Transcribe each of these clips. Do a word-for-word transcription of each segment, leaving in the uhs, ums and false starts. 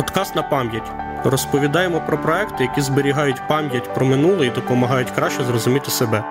Подкаст на пам'ять. Розповідаємо про проекти, які зберігають пам'ять про минуле і допомагають краще зрозуміти себе.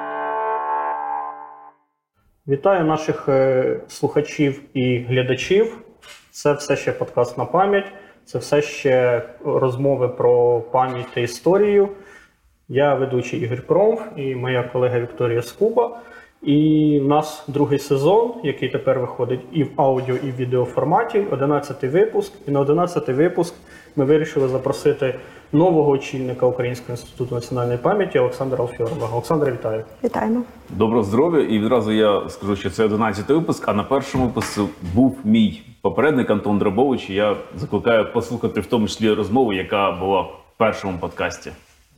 Вітаю наших слухачів і глядачів. Це все ще подкаст на пам'ять. Це все ще розмови про пам'ять та історію. Я ведучий Ігор Промф і моя колега Вікторія Скуба. І в нас другий сезон, який тепер виходить і в аудіо, і в відеоформаті, одинадцятий випуск. І на одинадцятий випуск ми вирішили запросити нового очільника Українського інституту національної пам'яті Олександра Алфьорова. Олександра, вітаю. Вітаємо. Доброго здоров'я. І відразу я скажу, що це одинадцятий випуск, а на першому випуску був мій попередник Антон Драбович. І я закликаю послухати в тому числі розмову, яка була в першому подкасті.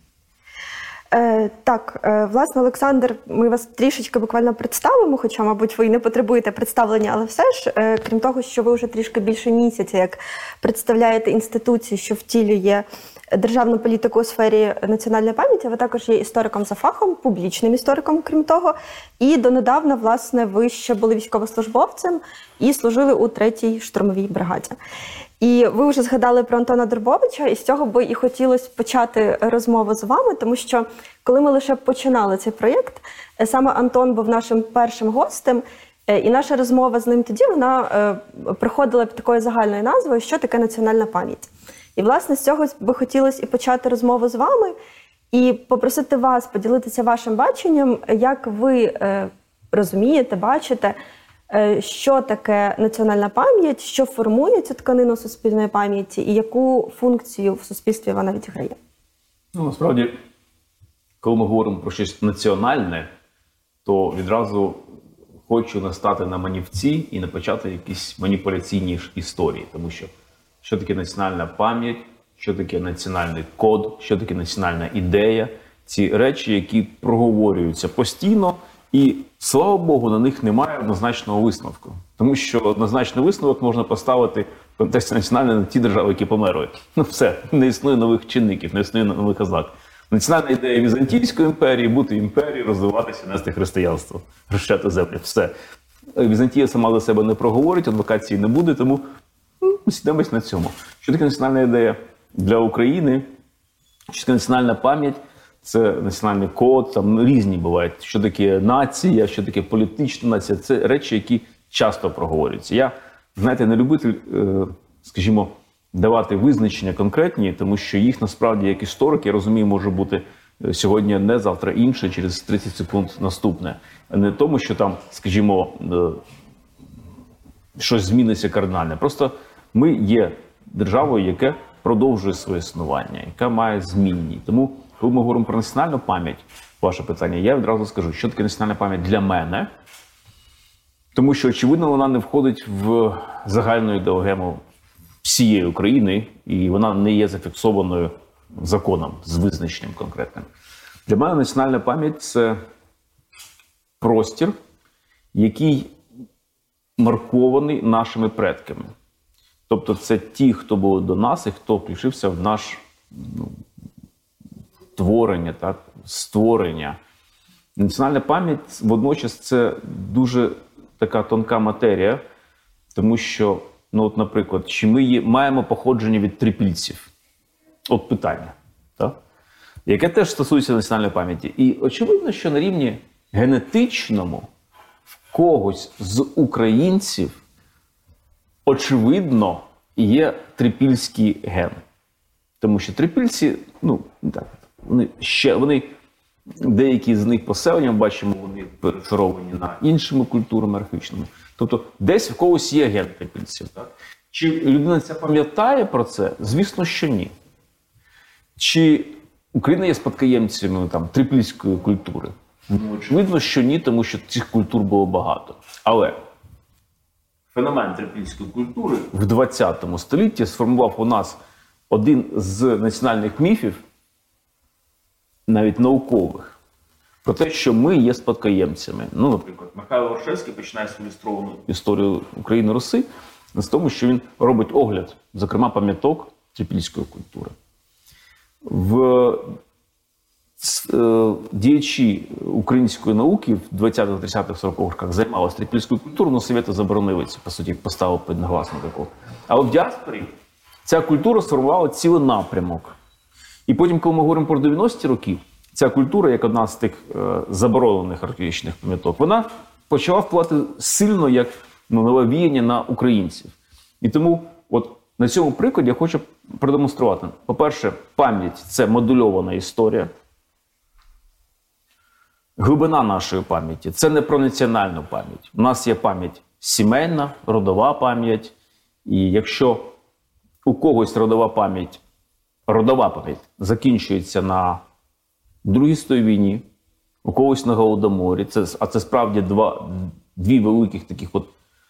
Е, так, е, власне, Олександр, ми вас трішечки буквально представимо, хоча, мабуть, ви і не потребуєте представлення, але все ж, е, крім того, що ви вже трішки більше місяця, як представляєте інституцію, що втілює державну політику у сфері національної пам'яті, ви також є істориком за фахом, публічним істориком, крім того, і донедавна, власне, ви ще були військовослужбовцем і служили у третій штурмовій бригаді. І ви вже згадали про Антона Драбовича, і з цього би і хотілося почати розмову з вами, тому що коли ми лише починали цей проєкт, саме Антон був нашим першим гостем, і наша розмова з ним тоді, вона проходила під такою загальною назвою «Що таке національна пам'ять?». І, власне, з цього би хотілося і почати розмову з вами, і попросити вас поділитися вашим баченням, як ви розумієте, бачите, що таке національна пам'ять, що формує цю тканину суспільної пам'яті і яку функцію в суспільстві вона відіграє? Ну, насправді, коли ми говоримо про щось національне, то відразу хочу настати на манівці і не почати якісь маніпуляційні історії. Тому що що таке національна пам'ять, що таке національний код, що таке національна ідея. Ці речі, які проговорюються постійно, і, слава Богу, на них немає однозначного висновку. Тому що однозначний висновок можна поставити в контексті національної на ті держави, які померли. Ну все, не існує нових чинників, не існує нових ознак. Національна ідея Візантійської імперії – бути імперією, розвиватися, нести християнство, розчати землі. Все. Візантія сама до себе не проговорить, адвокації не буде, тому ну, сідемось на цьому. Що таке національна ідея для України? Що таке національна пам'ять? Це національний код, там різні бувають. Що таке нація, що таке політична нація. Це речі, які часто проговорюються. Я, знаєте, не любитель, скажімо, давати визначення конкретні, тому що їх насправді, як історик, я розумію, може бути сьогодні не, завтра інше, через тридцять секунд наступне. А не тому, що там, скажімо, щось зміниться кардинальне. Просто ми є державою, яка продовжує своє існування, яка має змінні. Тому коли ми говоримо про національну пам'ять, ваше питання, я відразу скажу, що таке національна пам'ять для мене, тому що, очевидно, вона не входить в загальну ідеологему всієї України, і вона не є зафіксованою законом з визначенням конкретним. Для мене національна пам'ять – це простір, який маркований нашими предками. Тобто це ті, хто були до нас і хто включився в наш ну, творення, так, створення. Національна пам'ять водночас це дуже така тонка матерія, тому що, ну от, наприклад, чи ми є, маємо походження від трипільців? От питання, так? Яке теж стосується національної пам'яті. І очевидно, що на рівні генетичному в когось з українців очевидно є трипільський ген. Тому що трипільці, ну, так, вони ще, вони, деякі з них поселення, бачимо, вони перешаровані на іншими культурами архаїчними. Тобто десь в когось є ген трипільців. Так? Чи людина це пам'ятає про це? Звісно, що ні. Чи Україна є спадкоємцями там, трипільської культури? Ну, очевидно, що ні, тому що цих культур було багато. Але феномен трипільської культури в двадцятому столітті сформував у нас один з національних міфів, навіть наукових, про те, що ми є спадкоємцями. Ну, наприклад, Михайло Грушевський починає свою ілюстровану історію України-Руси з тому, що він робить огляд, зокрема, пам'яток трипільської культури. В діячі української науки в двадцятих, тридцятих, сорокових роках займалися трипільською культурою, але Совєти заборонили це, по суті, поставив під негласно такого. А от в діаспорі ця культура сформувала цілий напрямок. І потім, коли ми говоримо про дев'яності роки, ця культура, як одна з тих е, заборонених археологічних пам'яток, вона почала впливати сильно як ну, нове віяння на українців. І тому от на цьому прикладі я хочу продемонструвати. По-перше, пам'ять – це модульована історія. Глибина нашої пам'яті – це не про національну пам'ять. У нас є пам'ять сімейна, родова пам'ять. І якщо у когось родова пам'ять, родова пам'ять закінчується на Другій світовій війні, у когось на Голодоморі, це, а це справді два, дві великих таких от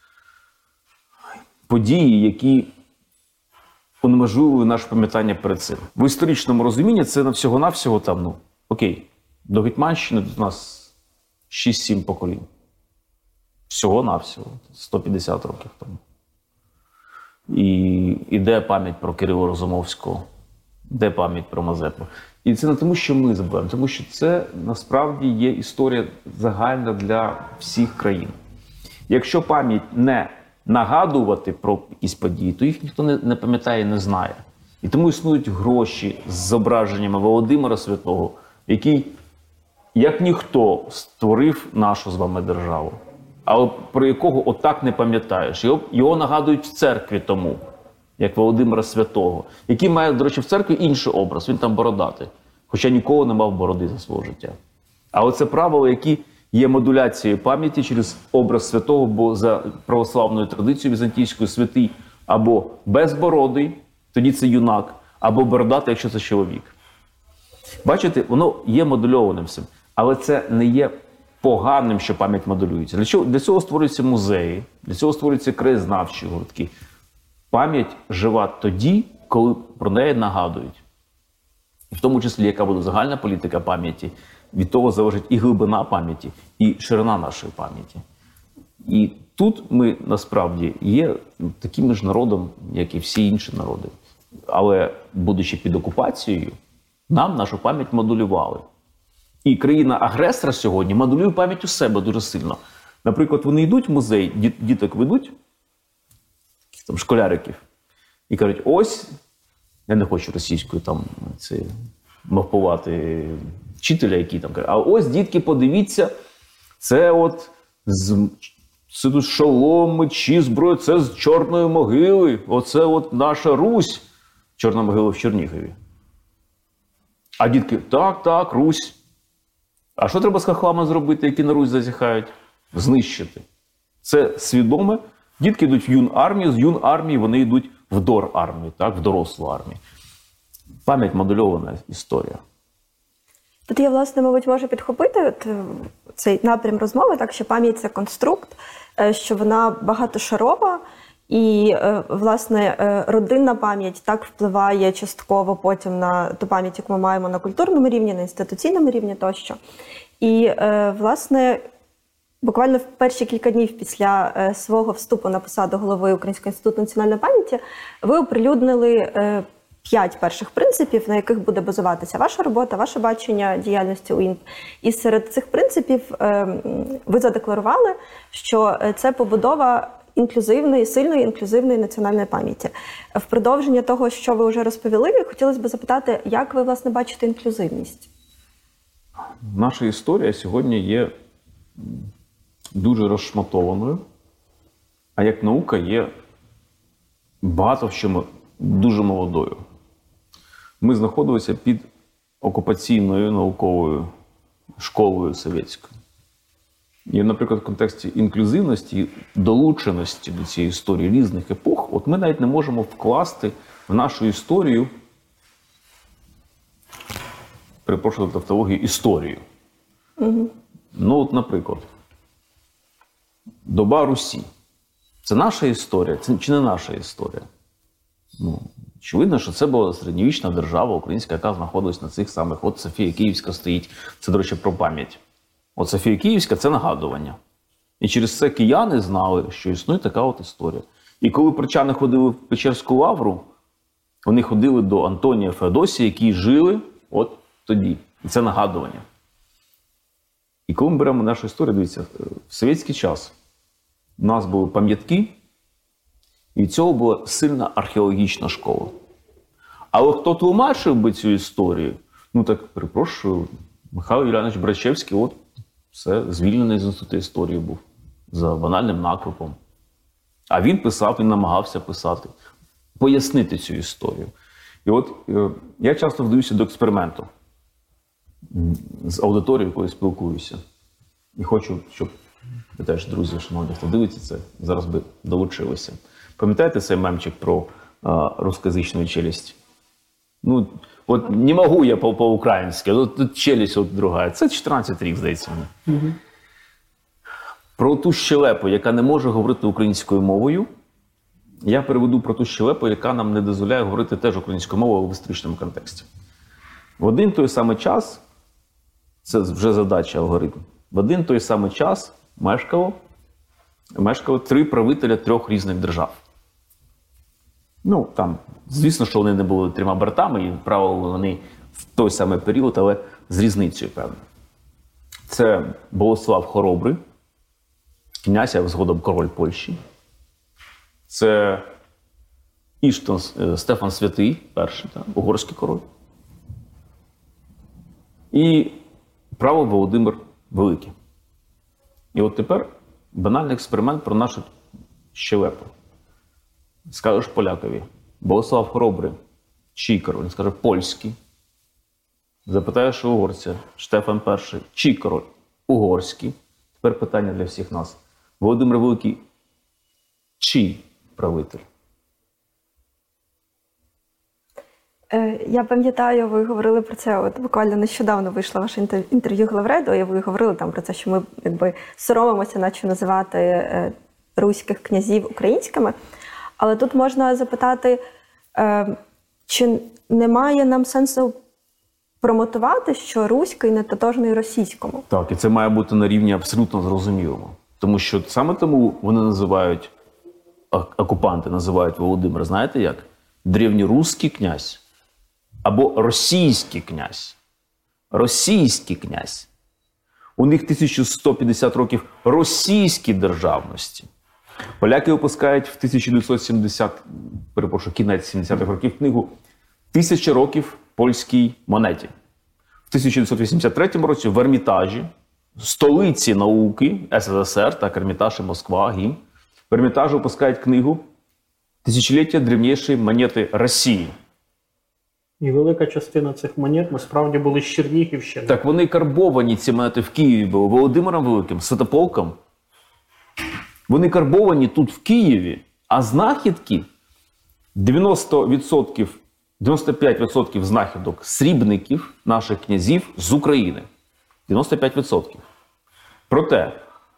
події, які унеможливили наше пам'ятання перед цим. В історичному розумінні це на всього-навсього там, ну, окей, до Гетьманщини у нас шість-сім поколінь. Всього-навсього, сто п'ятдесят років тому. І, і де пам'ять про Кирило Розумовського, де пам'ять про Мазепу. І це не тому, що ми забуваємо, тому що це насправді є історія загальна для всіх країн. Якщо пам'ять не нагадувати про якісь події, то їх ніхто не, не пам'ятає і не знає. І тому існують гроші з зображеннями Володимира Святого, який, як ніхто, створив нашу з вами державу, але про якого отак не пам'ятаєш. Його, його нагадують в церкві тому, як Володимира Святого, який має, до речі, в церкві інший образ, він там бородатий, хоча ніколи не мав бороди за свого життя. Але це правила, які є модуляцією пам'яті через образ святого, бо за православною традицією візантійською святий або безбородий, тоді це юнак, або бородатий, якщо це чоловік. Бачите, воно є модульованим всім, але це не є поганим, що пам'ять модулюється. Для чого? Для цього створюються музеї, для цього створюються краєзнавчі гуртки. Пам'ять жива тоді, коли про неї нагадують. І в тому числі, яка буде загальна політика пам'яті, від того залежить і глибина пам'яті, і ширина нашої пам'яті. І тут ми, насправді, є таким ж народом, як і всі інші народи. Але, будучи під окупацією, нам нашу пам'ять модулювали. І країна-агресор сьогодні модулює пам'ять у себе дуже сильно. Наприклад, вони йдуть в музей, діток ведуть, там, школяриків, і кажуть, ось, я не хочу російською там це, мовпувати вчителя, який там каже, а ось, дітки, подивіться, це от з, це тут шолом, мечі, зброя, це з Чорної могили, оце от наша Русь, Чорна могила в Чернігові. А дітки, так, так, Русь. А що треба з хахлами зробити, які на Русь зазіхають? Знищити. Це свідоме. Дітки йдуть в юнармію, з юнармії вони йдуть в дор-армію, так, в дорослу армію. Пам'ять модульована історія. Тут я, власне, мабуть, можу підхопити от, цей напрям розмови, так, що пам'ять – це конструкт, що вона багатошарова, і, власне, родинна пам'ять так впливає частково потім на ту пам'ять, яку ми маємо на культурному рівні, на інституційному рівні тощо. І, власне, буквально в перші кілька днів після е, свого вступу на посаду голови Українського інституту національної пам'яті ви оприлюднили е, п'ять перших принципів, на яких буде базуватися ваша робота, ваше бачення діяльності УІНП. І серед цих принципів е, ви задекларували, що це побудова інклюзивної, сильної інклюзивної національної пам'яті. В продовження того, що ви вже розповіли, хотілося б запитати, як ви, власне, бачите інклюзивність? Наша історія сьогодні є дуже розшматованою, а як наука є багато в чому дуже молодою. Ми знаходилися під окупаційною науковою школою совєтською. І, наприклад, в контексті інклюзивності, долученості до цієї історії різних епох, от ми навіть не можемо вкласти в нашу історію, перепрошую за тавтологію, історію. Угу. Ну, от, наприклад, доба Русі. Це наша історія, це чи не наша історія? Ну, очевидно, що це була середньовічна держава українська, яка знаходилась на цих самих. От Софія Київська стоїть. Це, до речі, про пам'ять. От Софія Київська – це нагадування. І через це кияни знали, що існує така от історія. І коли прочани ходили в Печерську лавру, вони ходили до Антонія Феодосія, які жили от тоді. І це нагадування. І коли ми беремо нашу історію, дивіться, в совєтський час у нас були пам'ятки, І від цього була сильна археологічна школа. Але хто тлумачив би цю історію? Ну так, перепрошую, Михайло Юліанович Брачевський, от, все, звільнений з Інституту історії був. За банальним накрупом. А він писав, він намагався писати, пояснити цю історію. І от е, я часто вдаюся до експерименту з аудиторією, якою спілкуюся. І хочу, щоб ви теж, друзі, шановні, хто дивиться це, зараз би долучилися. Пам'ятаєте цей мемчик про а, рускоязичну челюсть? Ну, от не можу я по- по-українськи, от тут челюсть от друга. Це чотирнадцятий рік, здається мені. Угу. Про ту щелепу, яка не може говорити українською мовою, я переведу про ту щелепу, яка нам не дозволяє говорити теж українською мовою в історичному контексті. В один той самий час, це вже задача алгоритму, в один той самий час мешкало, мешкало три правителя трьох різних держав. Ну, там, звісно, що вони не були трьома братами, і правили вони в той самий період, але з різницею, певно. Це Болеслав Хоробрий, князь, а згодом король Польщі. Це Іштон, Стефан Святий, перший, так, угорський король. І правив Володимир Великий. І от тепер банальний експеримент про нашу щелепу. Скажеш полякові: Болеслав Хоробрий, чий король? Він скаже: польський. Запитаєш у угорця: Штефан І, чий король? Угорський. Тепер питання для всіх нас. Володимир Великий чий правитель? Я пам'ятаю, ви говорили про це, от буквально нещодавно вийшло ваше інтерв'ю Главреду, і ви говорили там про це, що ми якби соромимося, наче називати е, руських князів українськими. Але тут можна запитати, е, чи немає нам сенсу промотувати, що руський не тотожний російському? Так, і це має бути на рівні абсолютно зрозумілому. Тому що саме тому вони називають, окупанти називають Володимира, знаєте як? Древньоруський князь. Або російський князь. Російський князь. У них тисяча сто п'ятдесят років російській державності. Поляки випускають в тисяча дев'ятсот сімдесят, перепрошую, кінець сімдесятих років книгу «Тисяча років польській монеті». В тисяча дев'ятсот вісімдесят третьому році в Ермітажі, столиці науки ес ес ес ер, так, Ермітаж і Москва, Гім, в Ермітажі випускають книгу «Тисячоліття древнішої монети Росії». І велика частина цих монет насправді були з Чернігівщини. Так вони карбовані, ці монети, в Києві були Володимиром Великим, Святополком. Вони карбовані тут в Києві, а знахідки дев'яносто відсотків, дев'яносто п'ять відсотків знахідок срібників наших князів з України. дев'яносто п'ять відсотків. Проте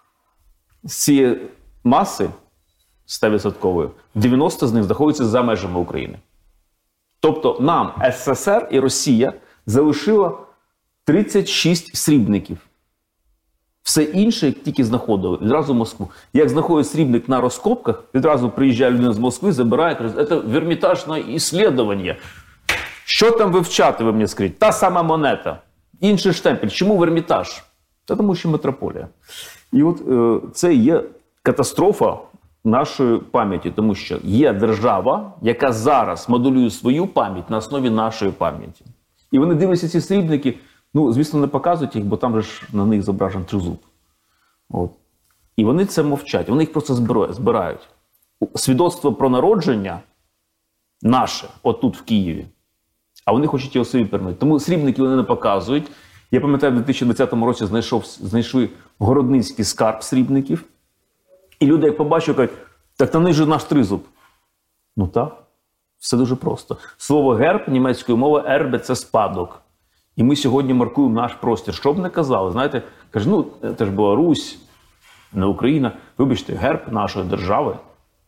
з цієї маси сто відсотків дев'яносто з них знаходяться за межами України. Тобто нам ес ес ес ер і Росія залишила тридцять шість срібників. Все інше, як тільки знаходили, відразу в Москву. Як знаходить срібник на розкопках, відразу приїжджає людина з Москви, забирає, каже: це вермітажне іслідування. Що там вивчати, ви мені скажіть? Та сама монета, інший штемпель. Чому Вермітаж? Та тому що метрополія. І от е, це є катастрофа нашої пам'яті, тому що є держава, яка зараз моделює свою пам'ять на основі нашої пам'яті. І вони дивляться ці срібники, ну, звісно, не показують їх, бо там же ж на них зображений тризуб. От. І вони це мовчать, вони їх просто збирають. Свідоцтво про народження наше, отут в Києві, а вони хочуть його собі перемити. Тому срібники вони не показують. Я пам'ятаю, в дві тисячі двадцятому році знайшов, знайшли городницький скарб срібників. І люди, як побачили, кажуть: так там же наш тризуб. Ну так, все дуже просто. Слово герб німецькою мовою ербе – це спадок. І ми сьогодні маркуємо наш простір. Що б не казали, знаєте, каже, ну, це ж була Русь, не Україна. Вибачте, герб нашої держави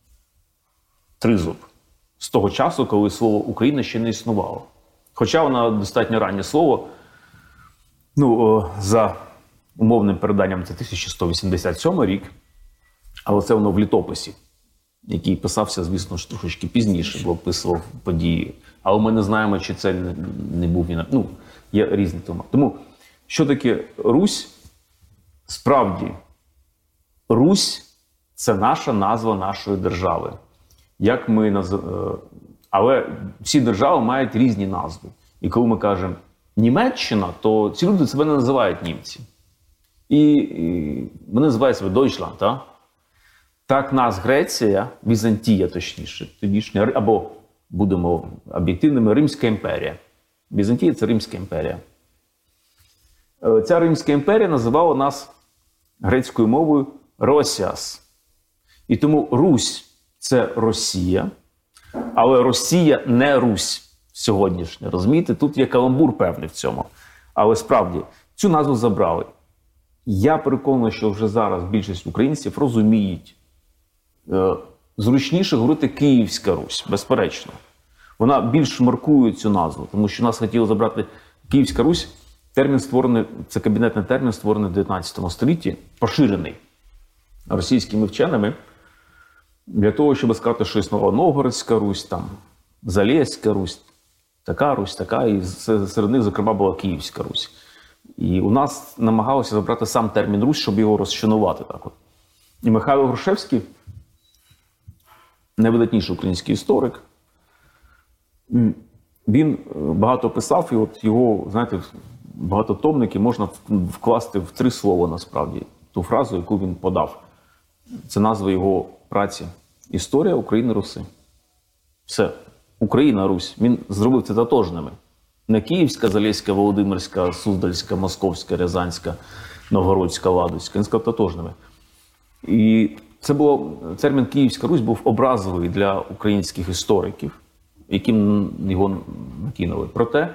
– тризуб. З того часу, коли слово Україна ще не існувало. Хоча воно достатньо раннє слово, ну, за умовним переданням це тисяча сто вісімдесят сьомий рік, але це воно в літописі, який писався, звісно ж, трошечки пізніше, бо описував події. Але ми не знаємо, чи це не був він. Ну, є різні тому. Тому, що таке Русь? Справді, Русь – це наша назва нашої держави. як ми наз... е, але всі держави мають різні назви. І коли ми кажемо Німеччина, то ці люди себе не називають німці. І, і вони називають себе Deutschland, так? Так нас Греція, Візантія точніше, тодішня, або будемо об'єктивними, Римська імперія. Візантія – це Римська імперія. Ця Римська імперія називала нас грецькою мовою Росіас. І тому Русь – це Росія, але Росія не Русь сьогоднішня. Розумієте? Тут є каламбур певний в цьому. Але справді, цю назву забрали. Я переконаний, що вже зараз більшість українців розуміють, е, зручніше говорити Київська Русь, безперечно. Вона більш маркує цю назву, тому що нас хотіли забрати Київська Русь. Термін створений, це кабінетний термін, створений в дев'ятнадцятому столітті, поширений російськими вченими, для того, щоб сказати, що існувала Новгородська Русь, там, Залєзька Русь, така Русь, така, і серед них, зокрема, була Київська Русь. І у нас намагалися забрати сам термін Русь, щоб його розчленувати так от. І Михайло Грушевський, найвидатніший український історик, він багато писав, і от його, знаєте, багатотомники можна вкласти в три слова, насправді, ту фразу, яку він подав. Це назва його праці. Історія України Руси. Все. Україна, Русь. Він зробив це тотожними. Не Київська, Залєзька, Володимирська, Суздальська, Московська, Рязанська, Новгородська, Ладозька. Він сказав тотожними. І це було, термін Київська Русь був образливий для українських істориків, яким його накинули. Проте,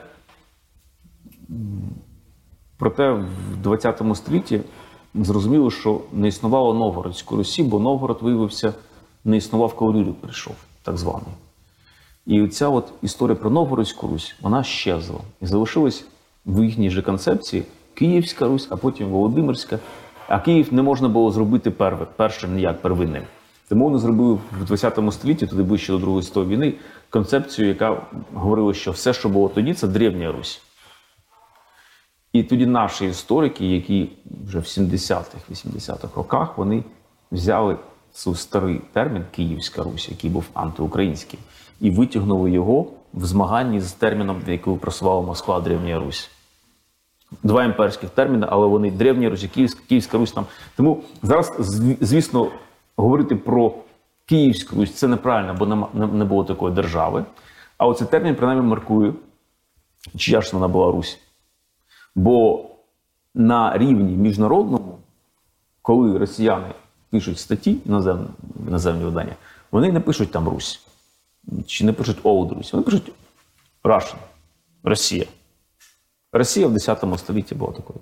проте в двадцятому столітті зрозуміло, що не існувало Новгородської Русі, бо Новгород виявився, не існував, коли Рюрик прийшов, так званий. І ця от історія про Новгородську Русь, вона щезла. І залишилась в їхній же концепції Київська Русь, а потім Володимирська. А Київ не можна було зробити першим, першим ніяк первинним. Тому вони зробили в двадцятому столітті, туди ближче до Другої світової війни, концепцію, яка говорила, що все, що було тоді, це Древня Русь. І тоді наші історики, які вже в сімдесятих, вісімдесятих роках, вони взяли цей старий термін Київська Русь, який був антиукраїнський, і витягнули його в змаганні з терміном, який просувала Москва, Древня Русь. Два імперських терміни, але вони Древня Русь, Київська, Київська Русь там. Тому зараз, звісно, говорити про Київську Русь це неправильно, бо не було такої держави. А оцей термін, принаймні, маркує, чия ж вона була Русь. Бо на рівні міжнародному, коли росіяни пишуть статті, іноземні, іноземні видання, вони не пишуть там Русь. Чи не пишуть Old Русь. Вони пишуть Russian, Росія. Росія в десятому столітті була такою.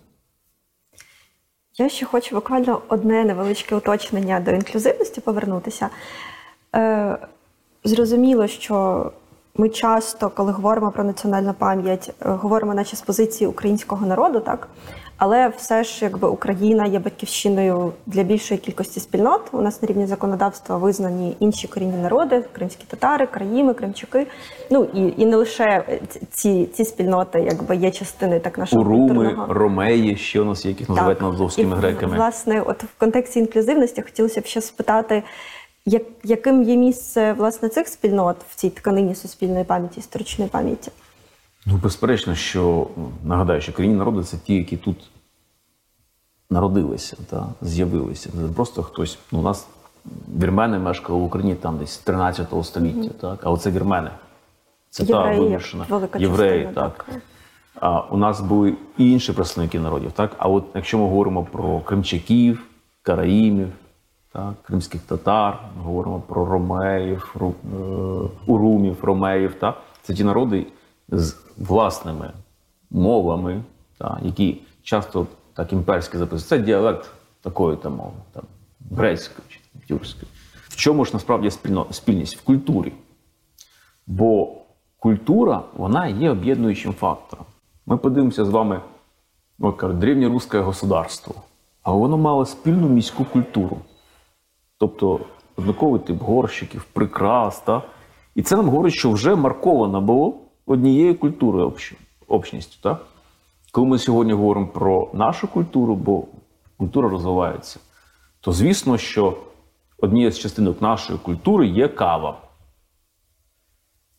Я ще хочу буквально одне невеличке уточнення до інклюзивності повернутися. Е, зрозуміло, що ми часто, коли говоримо про національну пам'ять, говоримо наче з позиції українського народу, так? Але все ж, якби Україна є батьківщиною для більшої кількості спільнот. У нас на рівні законодавства визнані інші корінні народи, кримські татари, країми, кримчуки. Ну і, і не лише ці, ці спільноти, якби є частини так нашого Уруми, культурного. Ромеї, ще у нас є, яких називають молдовськими греками. І, власне, от в контексті інклюзивності хотілося б ще спитати, як, яким є місце, власне, цих спільнот в цій тканині суспільної пам'яті, історичної пам'яті? Ну, безперечно, що, нагадаю, що корінні народи – це ті, які тут народилися, та, з'явилися. Це не просто хтось, ну, у нас вірмени мешкали в Україні там десь з тринадцятого століття, mm-hmm. так, а оце вірмени. Це євреї, та вимушена. Євреї, частина, так. так. А у нас були і інші представники народів, так? А от якщо ми говоримо про кримчаків, караїмів, так, кримських татар, ми говоримо про ромеїв, ру, е, урумів, ромеїв, так? Це ті народи з власними мовами, так, які часто так імперські записують. Це діалект такої там мови, там, грецької чи тюркської. В чому ж насправді спільно, спільність? В культурі. Бо культура, вона є об'єднуючим фактором. Ми подивимося з вами, от кажуть, древньоруське государство, а воно мало спільну міську культуру. Тобто однаковий тип горщиків, прикрас, та? І це нам говорить, що вже марковано було однією культурою, общ... общністю. Так? Коли ми сьогодні говоримо про нашу культуру, бо культура розвивається, то звісно, що однією з частинок нашої культури є кава.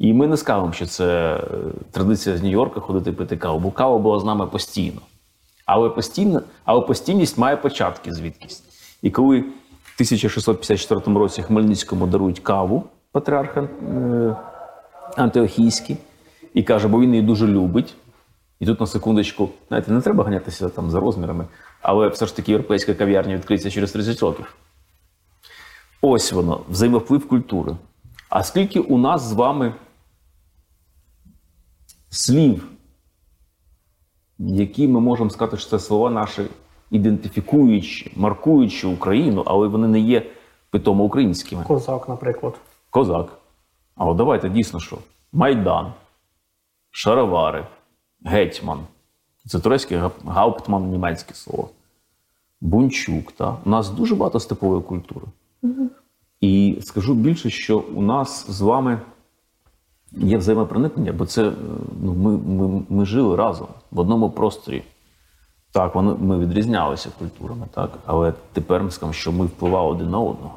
І ми не скажемо, що це традиція з Нью-Йорка ходити пити каву, бо кава була з нами постійно. Але, постійно, але постійність має початки звідкись. І коли в тисяча шістсот п'ятдесят четвертому році Хмельницькому дарують каву патріарх е, Антиохійський, і каже, бо він її дуже любить. І тут на секундочку, знаєте, не треба ганятися там за розмірами, але все ж таки європейська кав'ярня відкриється через тридцять років. Ось воно, взаємовплив культури. А скільки у нас з вами слів, які ми можемо сказати, що це слова наші ідентифікуючі, маркуючи Україну, але вони не є питомо українськими. Козак, наприклад. Козак. А от давайте дійсно що? Майдан, шаровари, гетьман. Це турецький гауптман, німецьке слово. Бунчук. Та? У нас дуже багато степової культури. Mm-hmm. І скажу більше, що у нас з вами є взаємопроникнення, бо це, ну, ми, ми, ми жили разом в одному просторі. Так, вони, ми відрізнялися культурами, так? Але тепер ми скажемо, що ми впливали один на одного.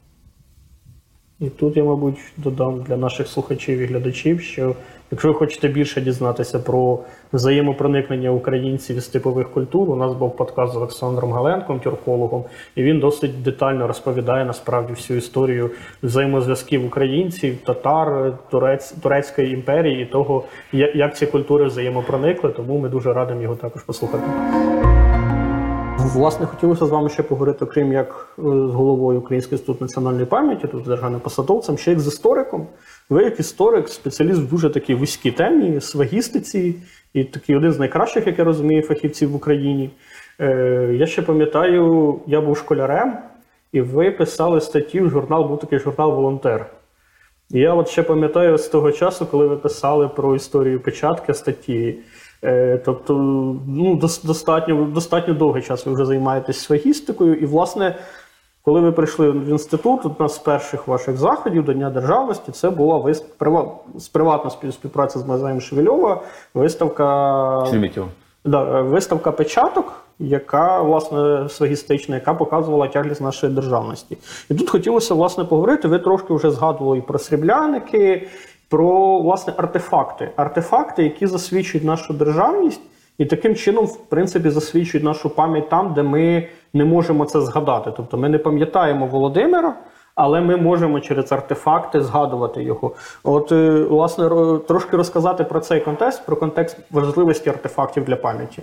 І тут я, мабуть, додам для наших слухачів і глядачів, що якщо ви хочете більше дізнатися про взаємопроникнення українців і степових культур, у нас був подкаст з Олександром Галенком, тюркологом, і він досить детально розповідає насправді всю історію взаємозв'язків українців, татар, турец, Турецької імперії і того, як ці культури взаємопроникли, тому ми дуже радимо його також послухати. Власне, хотілося з вами ще поговорити, окрім як з головою Українського інституту національної пам'яті, тут з державним посадовцем, ще як з істориком. Ви як історик, спеціаліст в дуже такій вузькій темі, свагістиці, і такий один з найкращих, як я розумію, фахівців в Україні. Е, я ще пам'ятаю, я був школярем, і ви писали статті в журнал, був такий журнал «Волонтер». І я от ще пам'ятаю з того часу, коли ви писали про історію печатки статті. Тобто, ну, достатньо, достатньо довгий час ви вже займаєтесь свагістикою. І, власне, коли ви прийшли в інститут, одна з перших ваших заходів до Дня Державності, це була вист... приватна співпраця з музеєм Шевельова, виставка... Да, виставка печаток, яка, власне, свагістична, яка показувала тяглість нашої державності. І тут хотілося, власне, поговорити, ви трошки вже згадували і про срібляники, про, власне, артефакти. Артефакти, які засвідчують нашу державність і таким чином, в принципі, засвідчують нашу пам'ять там, де ми не можемо це згадати. Тобто ми не пам'ятаємо Володимира, але ми можемо через артефакти згадувати його. От, власне, трошки розказати про цей контекст, про контекст важливості артефактів для пам'яті.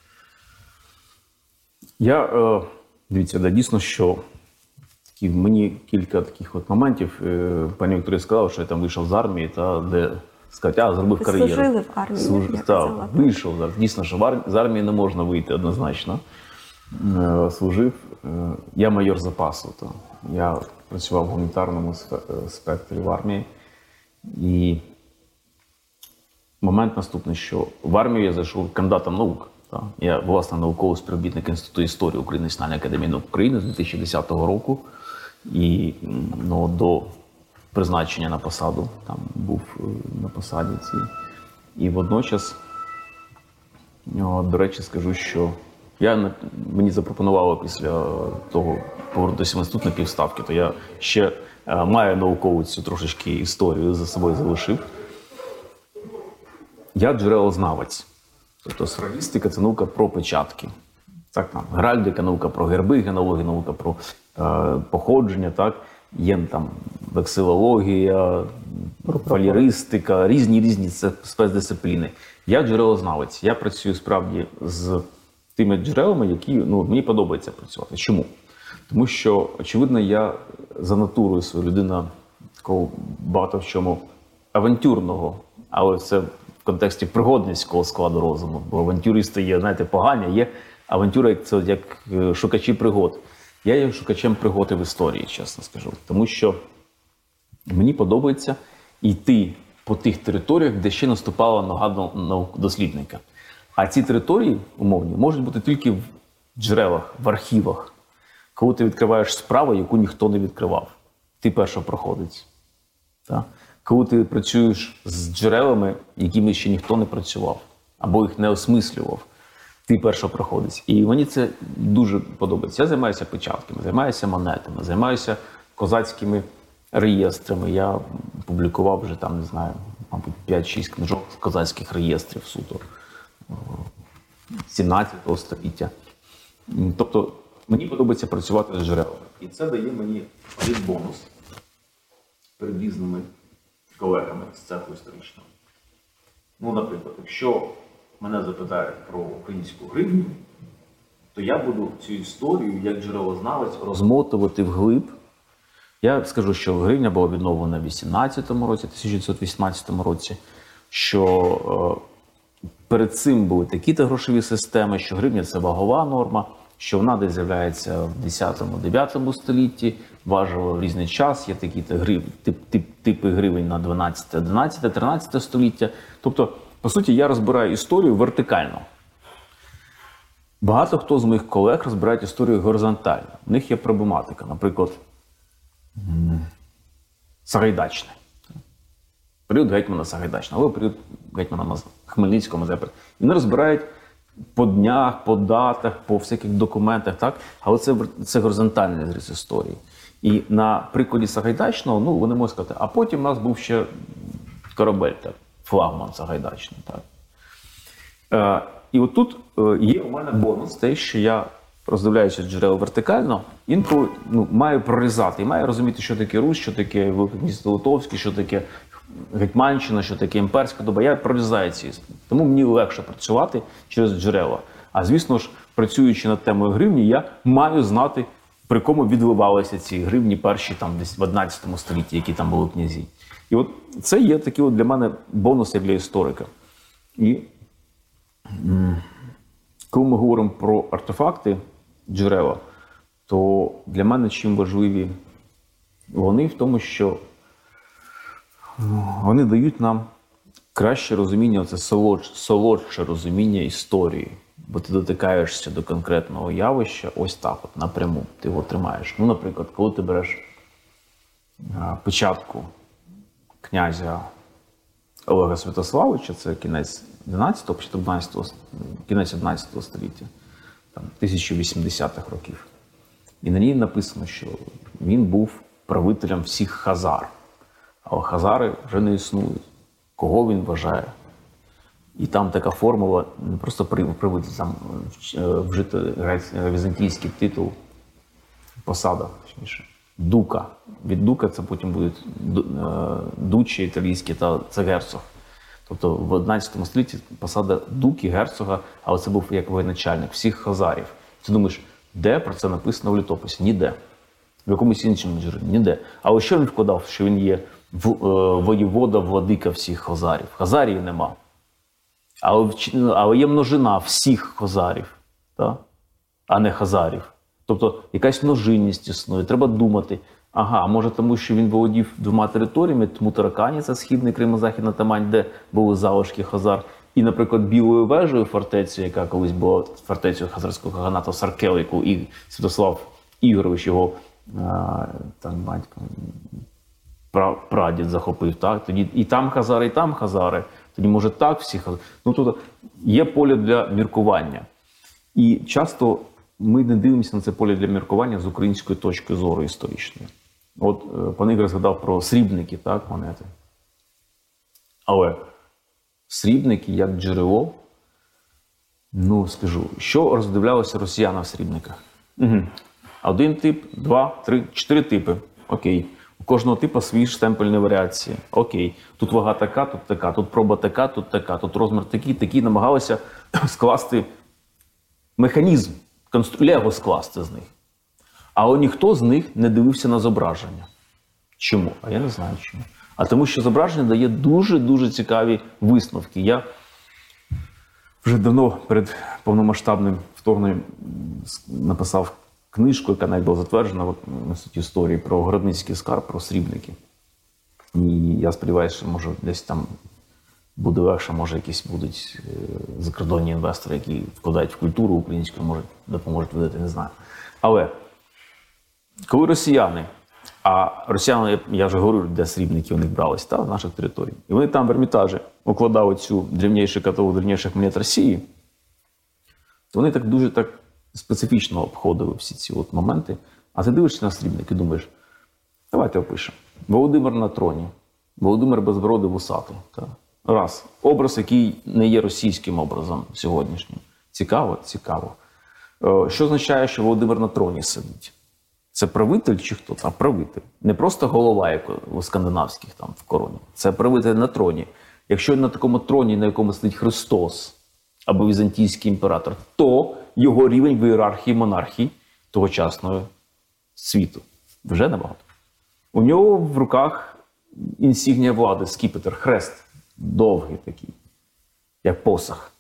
Я, е, дивіться, да, дійсно, що такі, мені кілька таких от моментів. Е, пані Вікторія сказала, що я там вийшов з армії, та, де сказати, а, зробив кар'єру. Служили в армії, Служ... я та, казала. Вийшов. Дійсно, що в армії, з армії не можна вийти однозначно. Е, служив. Е, я майор запасу. Та. Я працював в гуманітарному спектрі в армії. І момент наступний, що в армію я зайшов кандидатом наук. Так. Я, власне, науковий співробітник Інституту історії України Національної академії наук України з дві тисячі десятого року. І, ну, до призначення на посаду, там був на посаді цій. І водночас, о, до речі, скажу, що я, мені запропонували після того повернутися в інститут на півставки, то я ще е, маю наукову цю трошечки історію за собою залишив. Я джерелознавець. Тобто славістика – це наука про печатки. Так, там, геральдика, наука про герби, генеалогія, наука про е, походження, так. Є там вексилологія, фалєристика, різні-різні спецдисципліни. Я джерелознавець. Я працюю справді з тими джерелами, які, ну, мені подобається працювати. Чому? Тому що, очевидно, я за натурою свою людина такого багато в чому авантюрного, але це в контексті пригодницького складу розуму. Бо авантюристи є, знаєте, погані, є авантюра, як, це, як шукачі пригод. Я є шукачем пригод і в історії, чесно скажу. Тому що мені подобається йти по тих територіях, де ще наступала нога дослідника. А ці території, умовні, можуть бути тільки в джерелах, в архівах. Коли ти відкриваєш справу, яку ніхто не відкривав. Ти першопроходець. Так? Коли ти працюєш з джерелами, якими ще ніхто не працював, або їх не осмислював. Ти першопроходець. І мені це дуже подобається. Я займаюся печатками, займаюся монетами, займаюся козацькими реєстрами. Я публікував вже там, не знаю, мабуть, п'ять-шість книжок з козацьких реєстрів суто сімнадцятого століття. Тобто мені подобається працювати з джерелами. І це дає мені один бонус перед різними колегами з цеху історичного. Ну, наприклад, якщо мене запитають про українську гривню, то я буду цю історію, як джерелознавець, розмотувати вглиб. Я скажу, що гривня була відновлена в вісімнадцятому році, тисяча дев'ятсот вісімнадцятому році, що е, перед цим були такі-то грошові системи, що гривня – це вагова норма, що вона десь з'являється в десятому-дев'ятому столітті, важила в різний час, є такі-то грив... тип, тип, типи гривень на дванадцяте, одинадцяте, тринадцяте століття. Тобто, по суті, я розбираю історію вертикально. Багато хто з моїх колег розбирають історію горизонтально. У них є проблематика, наприклад, Сагайдачний. Період гетьмана Сагайдачного, або період гетьмана Хмельницького Мазепи. Вони розбирають по днях, по датах, по всяких документах, так? Але це, це горизонтальний зріз історії. І на прикладі Сагайдачного, ну, вони можуть сказати, а потім у нас був ще корабель, так? Флагман Сагайдачний, так? Е, і отут е, є у мене бонус, те, що я, роздивляючись джерел вертикально, інколи ну, маю прорізати і маю розуміти, що таке Русь, що таке Велике князівство Литовське, що таке Гетьманщина, що таке імперська доба. Я прорізаю ці. Тому мені легше працювати через джерела. А звісно ж, працюючи над темою гривні, я маю знати, при кому відливалися ці гривні перші там десь в одинадцятому столітті, які там були князі. І от це є такі от для мене бонуси для історика. І коли ми говоримо про артефакти, джерела, то для мене чим важливі вони в тому, що вони дають нам краще розуміння, це солодше, солодше розуміння історії. Бо ти дотикаєшся до конкретного явища ось так от, напряму, ти його тримаєш. Ну, наприклад, коли ти береш а, печатку князя Олега Святославича, це кінець одинадцятого, початок дванадцятого, кінець одинадцятого століття, там, тисяча вісімдесятих років. І на ній написано, що він був правителем всіх хазар. Але хазари вже не існують. Кого він вважає? І там така формула, не просто приводиться, там вжити візантійський титул, посада, точніше, дука. Від дука це потім будуть дучі італійські, та це герцог. Тобто в одинадцятому столітті посада дуки, герцога, але це був як воєначальник всіх хазарів. Ти думаєш, де про це написано в літописі? Ніде. В якомусь іншому джерелі? Ніде. Але що він вкладав, що він є воєвода, владика всіх хазарів? Хазарів нема. Але, але є множина всіх хазарів, так? А не хазарів. Тобто якась множинність існує. Треба думати, ага, може тому, що він володів двома територіями, Тмутаракані, це Східний Крим і Західна Тамань, де були залишки хазар, і, наприклад, Білою вежею фортецю, яка колись була фортецею хазарського каганату Саркел, яку і Святослав Ігорович, його а, там, батько, прадід захопив, так? Тоді і там хазари, і там хазари. Тоді, може, так всі хазари. Ну, тобто, є поле для міркування. І часто ми не дивимося на це поле для міркування з української точки зору історичної. От пан Ігор згадав про срібники, так, монети. Але срібники як джерело, ну, скажу, що роздивлялося росіяни в срібниках? Угу. Один тип, два, три, чотири типи. Окей. У кожного типу свої штемпельні варіації. Окей. Тут вага така, тут така, тут проба така, тут така, тут розмір такий, такий. Намагалися скласти механізм, лего скласти з них. Але ніхто з них не дивився на зображення. Чому? А я не знаю чому. А тому, що зображення дає дуже-дуже цікаві висновки. Я вже давно перед повномасштабним вторгненням написав книжку, яка навіть була затверджена в Інституті історії, про Городницький скарб, про срібники. І я сподіваюся, що може десь там буде легше, може якісь будуть закордонні інвестори, які вкладають в культуру українську, може допоможуть видати, не знаю. Але коли росіяни, а росіяни, я вже говорю, де срібники у них брались, та, з наших територій, і вони там в Ермітажі укладали цю древніший каталог древніших монет Росії, то вони так дуже так специфічно обходили всі ці от моменти. А ти дивишся на срібник і думаєш, давайте опишемо. Володимир на троні. Володимир без бороди вусатий. Та. Раз. Образ, який не є російським образом сьогоднішнім. Цікаво? Цікаво. Що означає, що Володимир на троні сидить? Це правитель чи хто там? Правитель. Не просто голова, як у скандинавських там в короні. Це правитель на троні. Якщо на такому троні, на якому сидить Христос або візантійський імператор, то його рівень в ієрархії монархії тогочасного світу вже набагато. У нього в руках інсігнія влади, скіпетр, хрест. Довгий такий, як посох.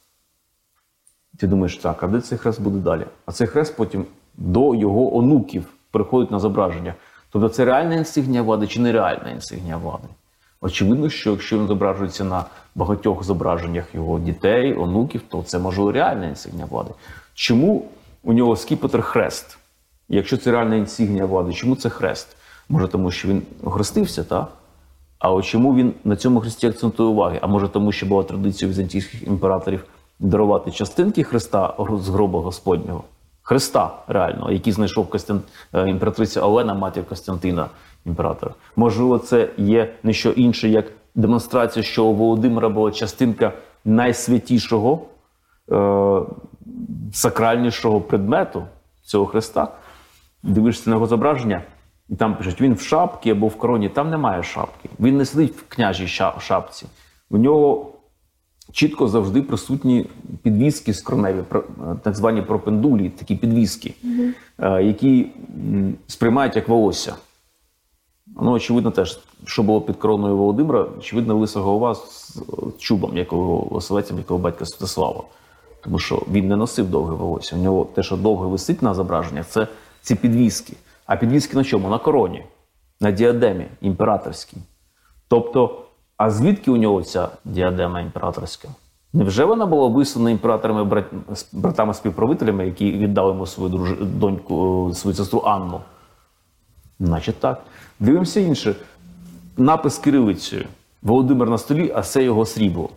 Ти думаєш, так, а де цей хрест буде далі? А цей хрест потім до його онуків приходить на зображення. Тобто це реальна інсигнія влади чи нереальна інсигнія влади? Очевидно, що якщо він зображується на багатьох зображеннях його дітей, онуків, то це, може, реальна інсигнія влади. Чому у нього скіпетр хрест? Якщо це реальна інсигнія влади, чому це хрест? Може, тому що він хрестився, так? А от чому він на цьому хресті акцентує уваги? А може, тому що була традиція візантійських імператорів дарувати частинки хреста з гроба Господнього? Хреста реального, який знайшов Костян... імператриця Олена, матір Костянтина, імператора. Можливо, це є не що інше, як демонстрація, що у Володимира була частинка найсвятішого, е... сакральнішого предмету цього хреста. Дивишся на його зображення, і там пишуть, він в шапці або в короні. Там немає шапки. Він не сидить в княжій шапці. У нього чітко завжди присутні підвіски скроневі, так звані пропендулі, такі підвіски, mm-hmm. які сприймають як волосся. Ну, очевидно теж, що було під короною Володимира, очевидно, лиса голова з чубом, як у оселедцям, як у батька Святослава. Тому що він не носив довге волосся. У нього те, що довго висить на зображеннях, це ці підвіски. А підвіски на чому? На короні, на діадемі імператорській. Тобто, а звідки у нього ця діадема імператорська? Невже вона була вислана імператорами, брат... братами-співправителями, які віддали йому свою друж... доньку, свою сестру Анну? Значить так. Дивимося інше. Напис кирилицею. Володимир на столі, а це його срібло.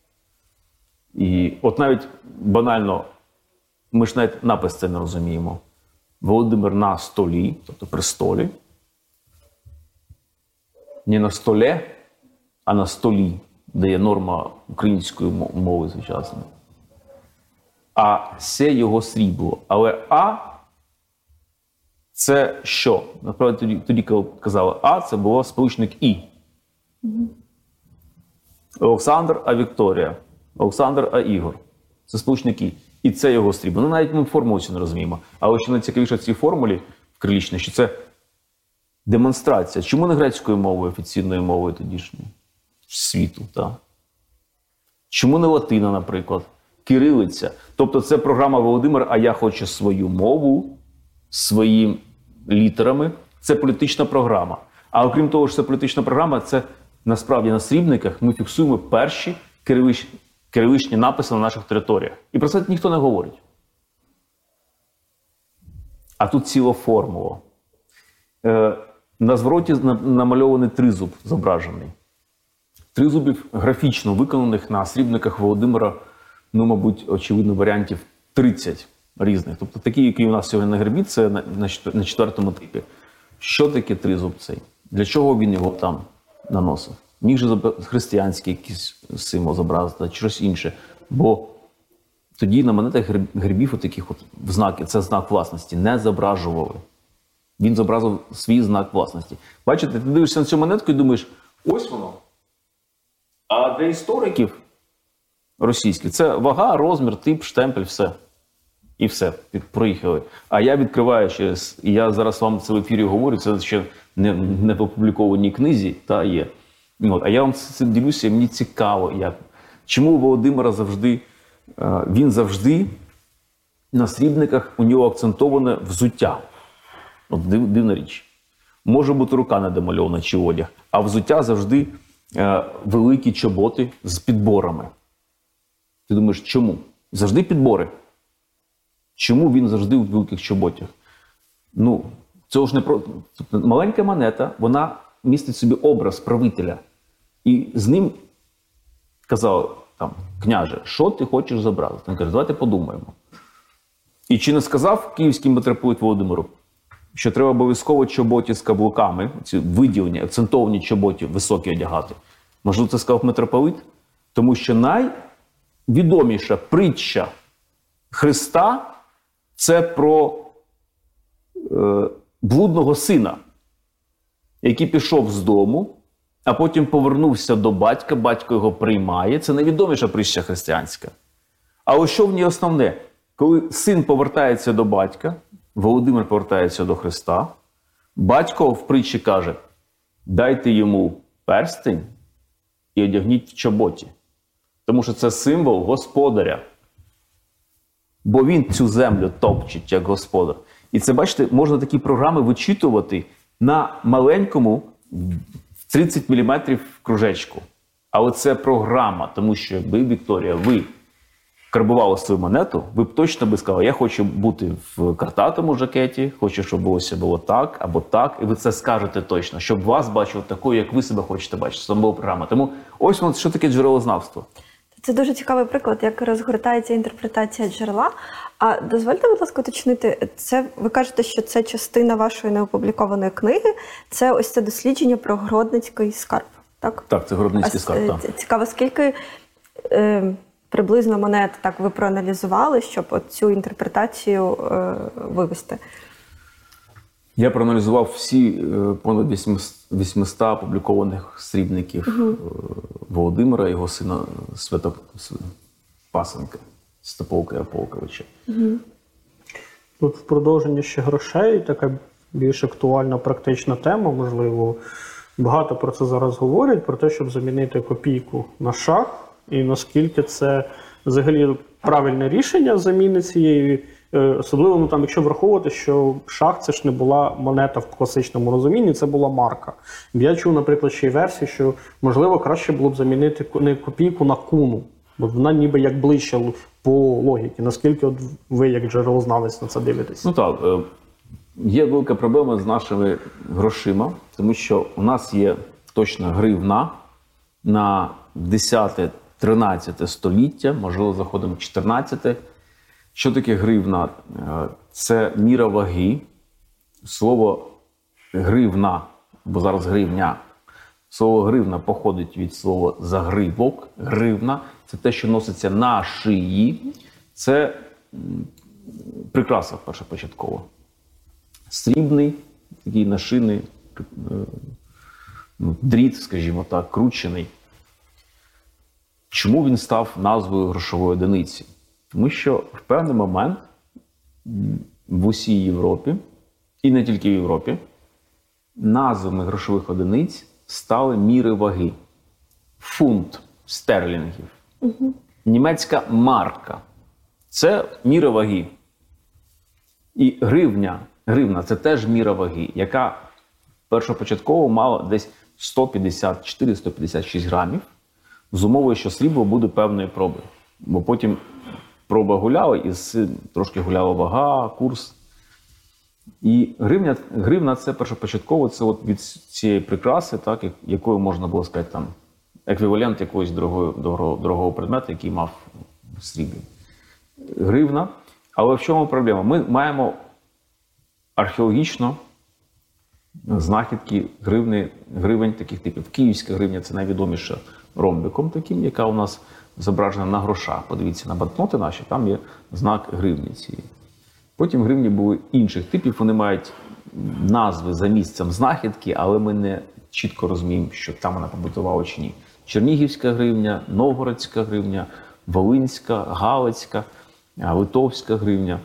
І от навіть банально, ми ж навіть напис це не розуміємо. Володимир на столі, тобто при столі. Не на столі, а на столі, де є норма української мови сучасної. А це його срібло. Але А – це що? Насправді тоді, тоді коли казали А, це було сполучник І. Mm-hmm. Олександр, а Вікторія. Олександр, а Ігор. Це сполучник І. І це його срібло. Ну, навіть ми формулу цю не розуміємо. Але що найцікавіше в цій формулі в крилічній, що це демонстрація. Чому не грецькою мовою, офіційною мовою тодішньої світу? Так? Чому не латина, наприклад? Кирилиця. Тобто це програма Володимир, а я хочу свою мову, своїми літерами. Це політична програма. А окрім того, що це політична програма, це насправді на срібниках ми фіксуємо перші кириличні кириличні написи на наших територіях. І про це ніхто не говорить. А тут ціла формула. Е, на звороті намальований тризуб зображений. Тризубів графічно виконаних на срібниках Володимира, ну, мабуть, очевидно, варіантів тридцять різних. Тобто такі, які у нас сьогодні на гербі, це на, на, на четвертому типі. Що таке тризуб цей? Для чого він його там наносив? Міг же християнський якийсь символ зобразити, чи щось інше. Бо тоді на монетах гербів таких от знаків, це знак власності, не зображували. Він зобразив свій знак власності. Бачите, ти дивишся на цю монетку і думаєш, ось воно. А для істориків російських це вага, розмір, тип, штемпель, все. І все, проїхали. А я відкриваю через, і я зараз вам це в ефірі говорю, це ще не, не в опублікованій книзі, та є. От, а я вам це ділюся, мені цікаво, як. Чому у Володимира завжди, він завжди на срібниках, у нього акцентоване взуття. От див, дивна річ. Може бути рука не домальована чи одяг, а взуття завжди е, великі чоботи з підборами. Ти думаєш, чому? Завжди підбори. Чому він завжди у великих чоботях? Ну, це ж не про... Тобто, маленька монета, вона містить собі образ правителя. І з ним казав, там, княже, що ти хочеш зобразити? Він каже, давайте подумаємо. І чи не сказав київський митрополит Володимиру, що треба обов'язково чоботі з каблуками, ці виділені, акцентовані чоботі, високі одягати. Можливо, це сказав митрополит? Тому що найвідоміша притча Христа – це про е, блудного сина, який пішов з дому, а потім повернувся до батька, батько його приймає. Це найвідоміша притча християнська. А ось що в ній основне? Коли син повертається до батька, Володимир повертається до Христа, батько в притчі каже: дайте йому перстень і одягніть в чоботі. Тому що це символ господаря. Бо він цю землю топчить, як господар. І це, бачите, можна такі програми вичитувати на маленькому тридцять міліметрів кружечку. Але це програма, тому що ви, Вікторія, ви карбували свою монету, ви б точно би сказали: я хочу бути в картатому жакеті, хочу, щоб волосся було так або так, і ви це скажете точно, щоб вас бачили такою, як ви себе хочете бачити. Це була програма. Тому ось воно, що таке джерелознавство. Це дуже цікавий приклад, як розгортається інтерпретація джерела. А дозвольте, будь ласка, уточнити, це ви кажете, що це частина вашої неопублікованої книги, це ось це дослідження про Гродненський скарб, так? Так, це Гродненський А, скарб, так. Цікаво, скільки е, приблизно монет так ви проаналізували, щоб от цю інтерпретацію е, вивести? Я проаналізував всі е, понад вісімсот опублікованих срібників угу. Володимира, його сина Святопасенка, Степолка Яполковича. Угу. Тут в продовженні ще грошей, така більш актуальна практична тема, можливо. Багато про це зараз говорять, про те, щоб замінити копійку на шах, і наскільки це взагалі правильне рішення заміни цієї. Особливо, ну, там, якщо враховувати, що шах – це ж не була монета в класичному розумінні, це була марка. Я чув, наприклад, ще й версію, що, можливо, краще було б замінити не копійку на куну, бо вона ніби як ближче по логіці. Наскільки от ви, як джерелознавець, на це дивитесь? Ну так, є велика проблема з нашими грошима, тому що у нас є точно гривна на десяте-тринадцяте століття, можливо, заходимо в чотирнадцяте. Що таке гривна? Це міра ваги. Слово гривна, бо зараз гривня. Слово гривна походить від слова загривок. Гривна – це те, що носиться на шиї. Це прикраса першопочаткова. Срібний, такий нашийний дріт, скажімо так, кручений. Чому він став назвою грошової одиниці? Тому що в певний момент в усій Європі, і не тільки в Європі, назвами грошових одиниць стали міри ваги. Фунт стерлінгів, угу. Німецька марка – це міра ваги. І гривня, гривна – це теж міра ваги, яка першопочатково мала десь сто п'ятдесят чотири - сто п'ятдесят шість грамів, з умовою, що срібло буде певної проби. Бо потім проба гуляла, і трошки гуляла вага, курс. І гривня, гривна – це першопочатково, це от від цієї прикраси, так, якою можна було сказати, там, еквівалент якогось дорогого, дорогого, дорогого предмету, який мав срібло. Гривна. Але в чому проблема? Ми маємо археологічно знахідки гривни, гривень таких типів. Київська гривня – це найвідоміша ромбиком таким, яка у нас зображена на грошах. Подивіться на банкноти наші, там є знак гривні цієї. Потім гривні були інших типів, вони мають назви за місцем знахідки, але ми не чітко розуміємо, що там вона побутувала чи ні. Чернігівська гривня, Новгородська гривня, Волинська, Галицька, Литовська гривня.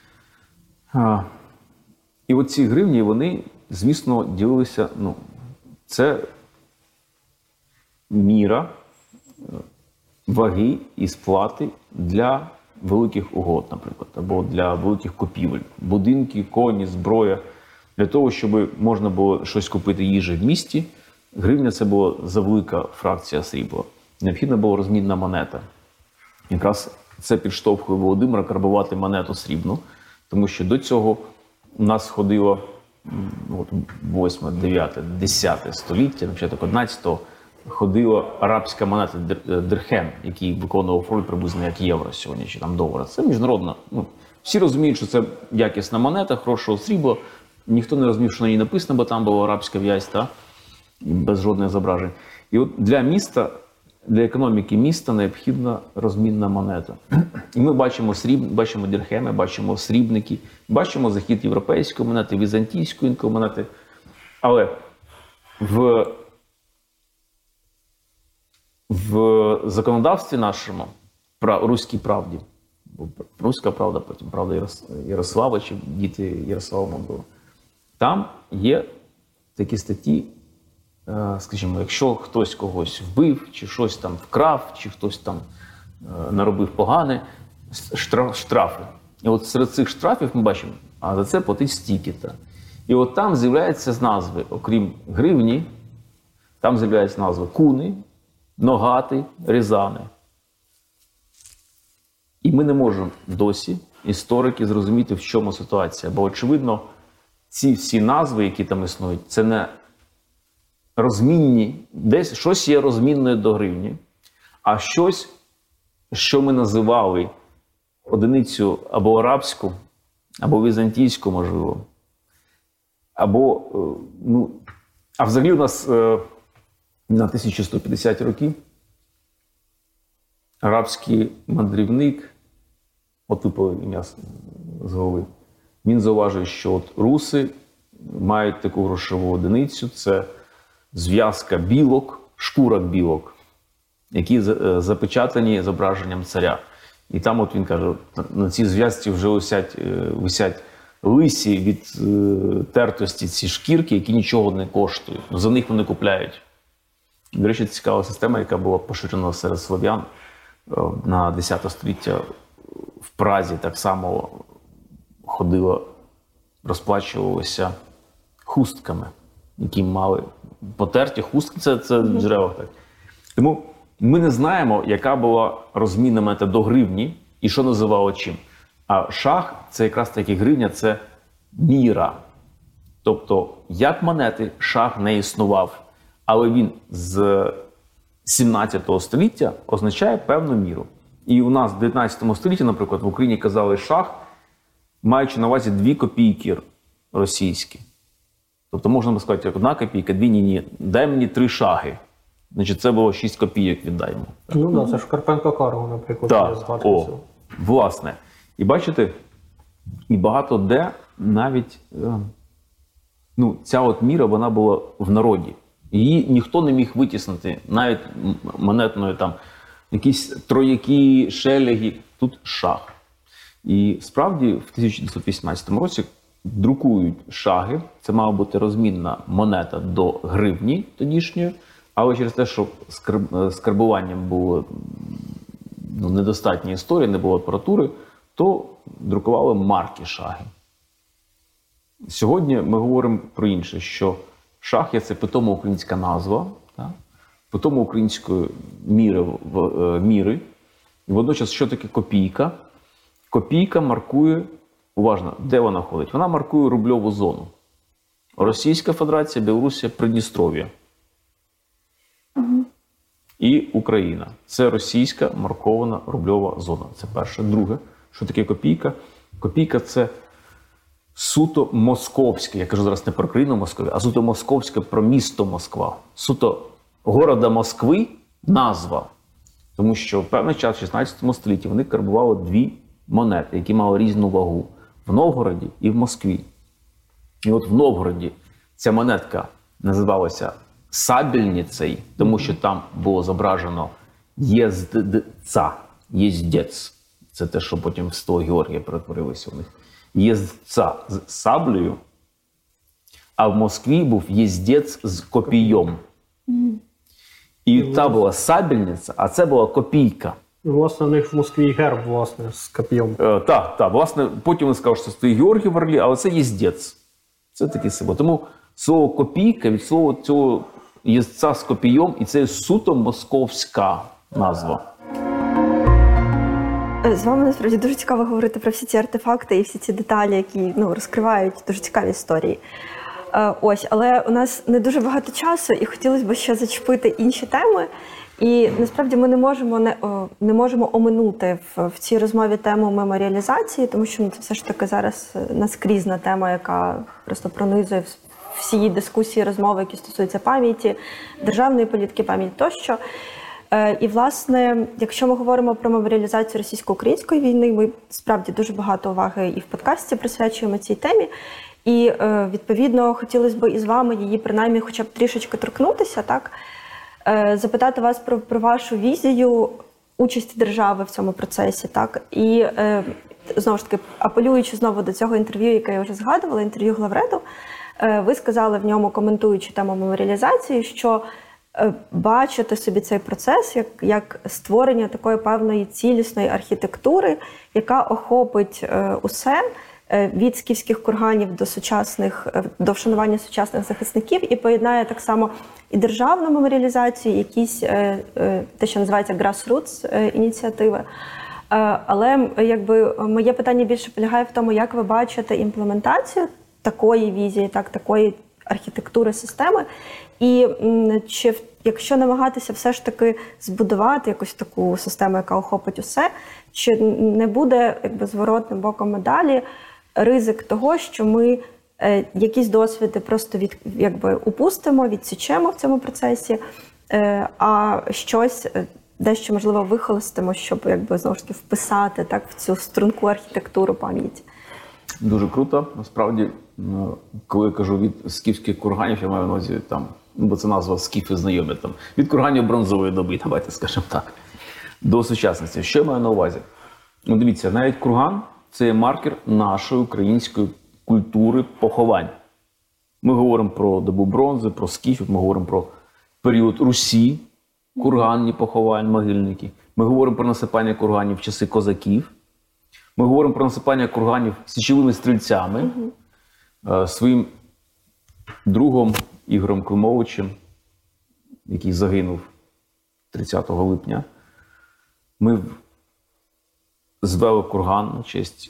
І оці гривні, вони, звісно, ділилися, ну, це міра ваги і сплати для великих угод, наприклад, або для великих купівель. Будинки, коні, зброя. Для того, щоб можна було щось купити їжі в місті, гривня – це була завелика фракція срібла. Необхідна була розмінна монета. Якраз це підштовхує Володимира карбувати монету срібну, тому що до цього у нас ходило восьме, дев'яте, десяте століття, на початок одинадцятого, ходила арабська монета дирхем, який виконував роль приблизно як євро сьогодні, чи там долар. Це міжнародна. Ну, всі розуміють, що це якісна монета, хорошого срібла, ніхто не розумів, що на ній написано, бо там була арабська в'язь, та? Без жодних зображень. І от для міста, для економіки міста необхідна розмінна монета. І ми бачимо сріб, бачимо дірхеми, бачимо срібники, бачимо захід європейської монети, візантійської монети. Але в, в законодавстві нашому, руській правді, руська правда, потім правда Ярослава, чи діти Ярослава Мудрого, там є такі статті, скажімо, якщо хтось когось вбив, чи щось там вкрав, чи хтось там наробив погане, штрафи. І от серед цих штрафів ми бачимо, а за це платить стільки-то. І от там з'являються з назви, окрім гривні, там з'являються назви куни, ногати, рязани. І ми не можемо досі, історики, зрозуміти, в чому ситуація. Бо, очевидно, ці всі назви, які там існують, це не розмінні, десь щось є розмінною до гривні, а щось, що ми називали одиницю або арабську, або візантійську, можливо, або, ну, а взагалі у нас на тисяча сто п'ятдесяті роки арабський мандрівник, от випало ім'я з голови, він зауважує, що от руси мають таку грошову одиницю, це зв'язка білок, шкурок білок, які запечатані зображенням царя. І там, от він каже, на цій зв'язці вже висять, висять лисі від е, тертості ці шкірки, які нічого не коштують. За них вони купляють. До речі, цікава система, яка була поширена серед слов'ян е, на десяте століття в Празі, так само ходила, розплачувалася хустками, які мали потерті хустки, це, це в джерелах так. Тому ми не знаємо, яка була розмінна монета до гривні і що називало чим. А шах – це якраз таки гривня, це міра. Тобто, як монети, шах не існував, але він з сімнадцятого століття означає певну міру. І у нас в дев'ятнадцятому столітті, наприклад, в Україні казали шах, маючи на увазі дві копійки російські. Тобто можна сказати, як одна копійка, дві ні, ні. Дай мені три шаги. Значить, це було шість копійок, віддаймо. Ну так, да, це ж Карпенко Карго, наприклад. Так, о, власне. І бачите, і багато де навіть ну, ця от міра, вона була в народі. Її ніхто не міг витіснити, навіть монетною там, якісь трояки, шелеги, тут шах. І справді в тисяча дев'ятсот вісімнадцятому році друкують шаги, це мала бути розмінна монета до гривні тодішньої, але через те, що з карбуванням було ну, недостатньо історії, не було апаратури, то друкували марки шаги. Сьогодні ми говоримо про інше, що шах – це питома українська назва, так? Питома української міри, в, міри. І водночас, що таке копійка? Копійка маркує, уважно, де вона ходить? Вона маркує рубльову зону. Російська Федерація, Білорусія, Придністров'я. Угу. І Україна. Це російська маркована рубльова зона. Це перше. Друге, що таке копійка? Копійка – це суто московське, я кажу зараз не про країну Москви, а суто московське про місто Москва. Суто города Москви назва. Тому що в певний час в шістнадцятому столітті вони карбували дві монети, які мали різну вагу. В Новгороді і в Москві. І от в Новгороді ця монетка називалася Сабельницей, тому що там було зображено єздця, єздець. Це те, що потім в сто Георгія перетворилося у них. Єздця з саблею, а в Москві був єздець з копійом. Mm. І mm. та була сабельниця, а це була копійка. І, власне, у них в Москві герб, власне, з копійом. Е, так, так. Власне, потім вони сказали, що це Георгій в Орлі, але це єздець. Це таке село. Тому слово копійка від слова цього єздця з копійом, і це суто московська назва. З вами, насправді, дуже цікаво говорити про всі ці артефакти і всі ці деталі, які ну, розкривають дуже цікаві історії. Ось, але у нас не дуже багато часу, і хотілося б ще зачепити інші теми. І насправді ми не можемо не, о, не можемо оминути в, в цій розмові тему меморіалізації, тому що ну, це все ж таки зараз наскрізна тема, яка просто пронизує всі дискусії, розмови, які стосуються пам'яті, державної політики, пам'яті тощо. Е, і, власне, якщо ми говоримо про меморіалізацію російсько-української війни, ми справді дуже багато уваги і в подкасті присвячуємо цій темі. І, е, відповідно, хотілося б із вами її принаймні хоча б трішечки торкнутися, так? Е, запитати вас про, про вашу візію участі держави в цьому процесі, так? І, е, знову ж таки, апелюючи знову до цього інтерв'ю, яке я вже згадувала, інтерв'ю Главреду, е, ви сказали в ньому, коментуючи тему меморіалізації, що е, бачите собі цей процес як, як створення такої певної цілісної архітектури, яка охопить е, усе, від скіфських курганів до сучасних, до вшанування сучасних захисників і поєднає так само і державну меморіалізацію, якісь те, що називається grassroots ініціативи. Але якби моє питання більше полягає в тому, як ви бачите імплементацію такої візії, так, такої архітектури системи, і чи якщо намагатися все ж таки збудувати якусь таку систему, яка охопить усе, чи не буде якби зворотним боком медалі ризик того, що ми е, якісь досвіди просто від, якби, упустимо, відсічемо в цьому процесі, е, а щось е, дещо, можливо, вихолостимо, щоб якби, знову ж таки вписати так, в цю струнку архітектуру пам'яті. Дуже круто. Насправді, коли я кажу від скіфських курганів, я маю на увазі там, бо це назва скіфи знайомі, там, від курганів бронзової доби, давайте скажемо так, до сучасності. Що я маю на увазі? Ну, дивіться, навіть курган – це є маркер нашої української культури поховань. Ми говоримо про добу бронзи, про скіфів, ми говоримо про період Русі, курганні поховань, могильники. Ми говоримо про насипання курганів в часи козаків. Ми говоримо про насипання курганів січовими стрільцями. Uh-huh. Своїм другом Ігорем Климовичем, який загинув тридцятого липня, ми звели курган на честь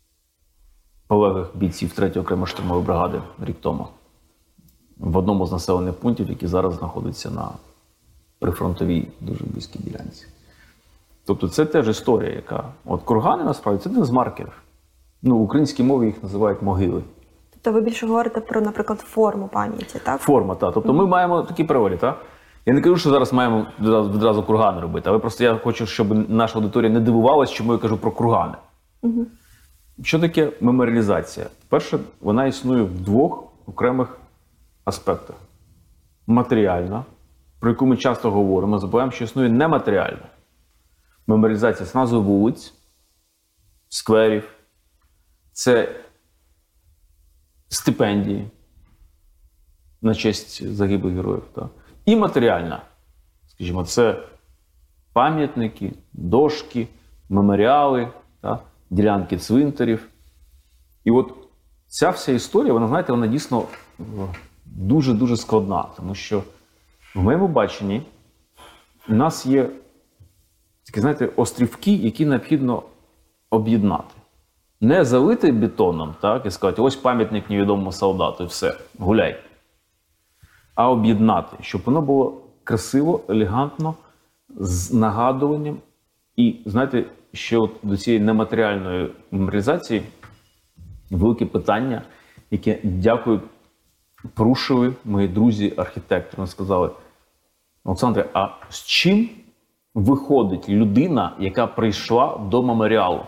полеглих бійців третьої окремої штурмової бригади рік тому в одному з населених пунктів, який зараз знаходиться на прифронтовій дуже близькій ділянці. Тобто це теж історія, яка... От кургани, насправді, це один з маркерів. Ну, в українській мові їх називають могили. Тобто ви більше говорите про, наприклад, форму пам'яті, так? Форма, так. Тобто mm-hmm. ми маємо такі приводи, так? Я не кажу, що зараз маємо відразу, відразу кургани робити, але просто я хочу, щоб наша аудиторія не дивувалась, чому я кажу про кургани. Mm-hmm. Що таке меморіалізація? Перше, вона існує в двох окремих аспектах. Матеріальна, про яку ми часто говоримо, забуваємо, що існує нематеріальна. Меморіалізація – це назви вулиць, скверів, це стипендії на честь загиблих героїв. Так? І матеріальна, скажімо, це пам'ятники, дошки, меморіали, так? Ділянки цвинтарів. І от ця вся історія, вона, знаєте, вона дійсно дуже-дуже складна, тому що в моєму баченні у нас є такі, знаєте, острівки, які необхідно об'єднати. Не залити бетоном, так, і сказати, ось пам'ятник невідомому солдату, і все, гуляй. А об'єднати, щоб воно було красиво, елегантно, з нагадуванням. І, знаєте, ще от до цієї нематеріальної меморіалізації велике питання, яке, дякую, порушили мої друзі-архітектори. Вони сказали, Олександре, а з чим виходить людина, яка прийшла до меморіалу?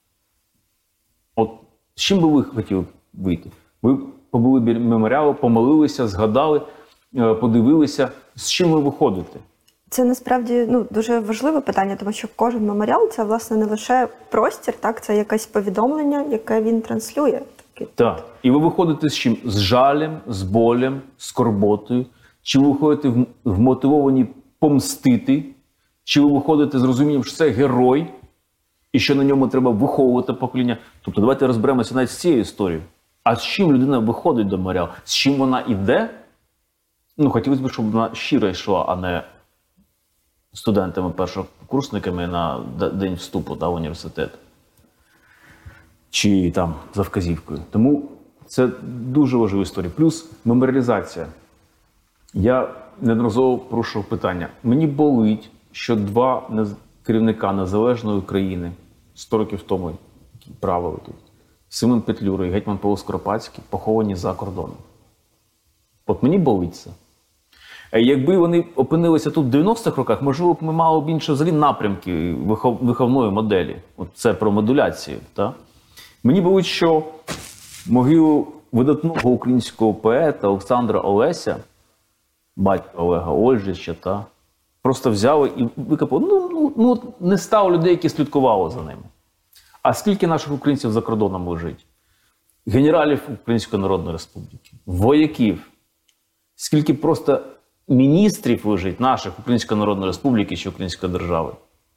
От з чим би ви хотіли вийти? Ви побули біля меморіалу, помолилися, згадали, подивилися. З чим ви виходите? Це насправді ну, дуже важливе питання, тому що кожен меморіал – це, власне, не лише простір, так, це якесь повідомлення, яке він транслює. Так. І ви виходите з чим? З жалем, з болем, з скорботою? Чи ви виходите вмотивовані помстити? Чи ви виходите з розумінням, що це герой, і що на ньому треба виховувати покоління? Тобто давайте розберемося навіть з цією історією. А з чим людина виходить до меморіалу? З чим вона йде? Ну, хотілося б, щоб вона щиро йшла, а не студентами, першокурсниками на день вступу та, в університет. Чи там за вказівкою. Тому це дуже важлива історія. Плюс меморіалізація. Я неодноразово порушував питання. Мені болить, що два нез- керівника Незалежної України сто років тому, які правили тут, Симон Петлюра і гетьман Павло Скоропадський, поховані за кордоном. От мені болить це. А якби вони опинилися тут в дев'яностих роках, можливо б ми мали б інші взагалі напрямки вихов, виховної моделі. От це про модуляцію. Та? Мені болить, що могилу видатного українського поета Олександра Олеся, батька Олега Ольжича, та, просто взяли і викопали. Ну, ну, ну, не стало людей, які слідкували за ними. А скільки наших українців за кордоном лежить? Генералів Української Народної Республіки, вояків. Скільки просто міністрів лежить наших Української Народної Республіки чи Української держави.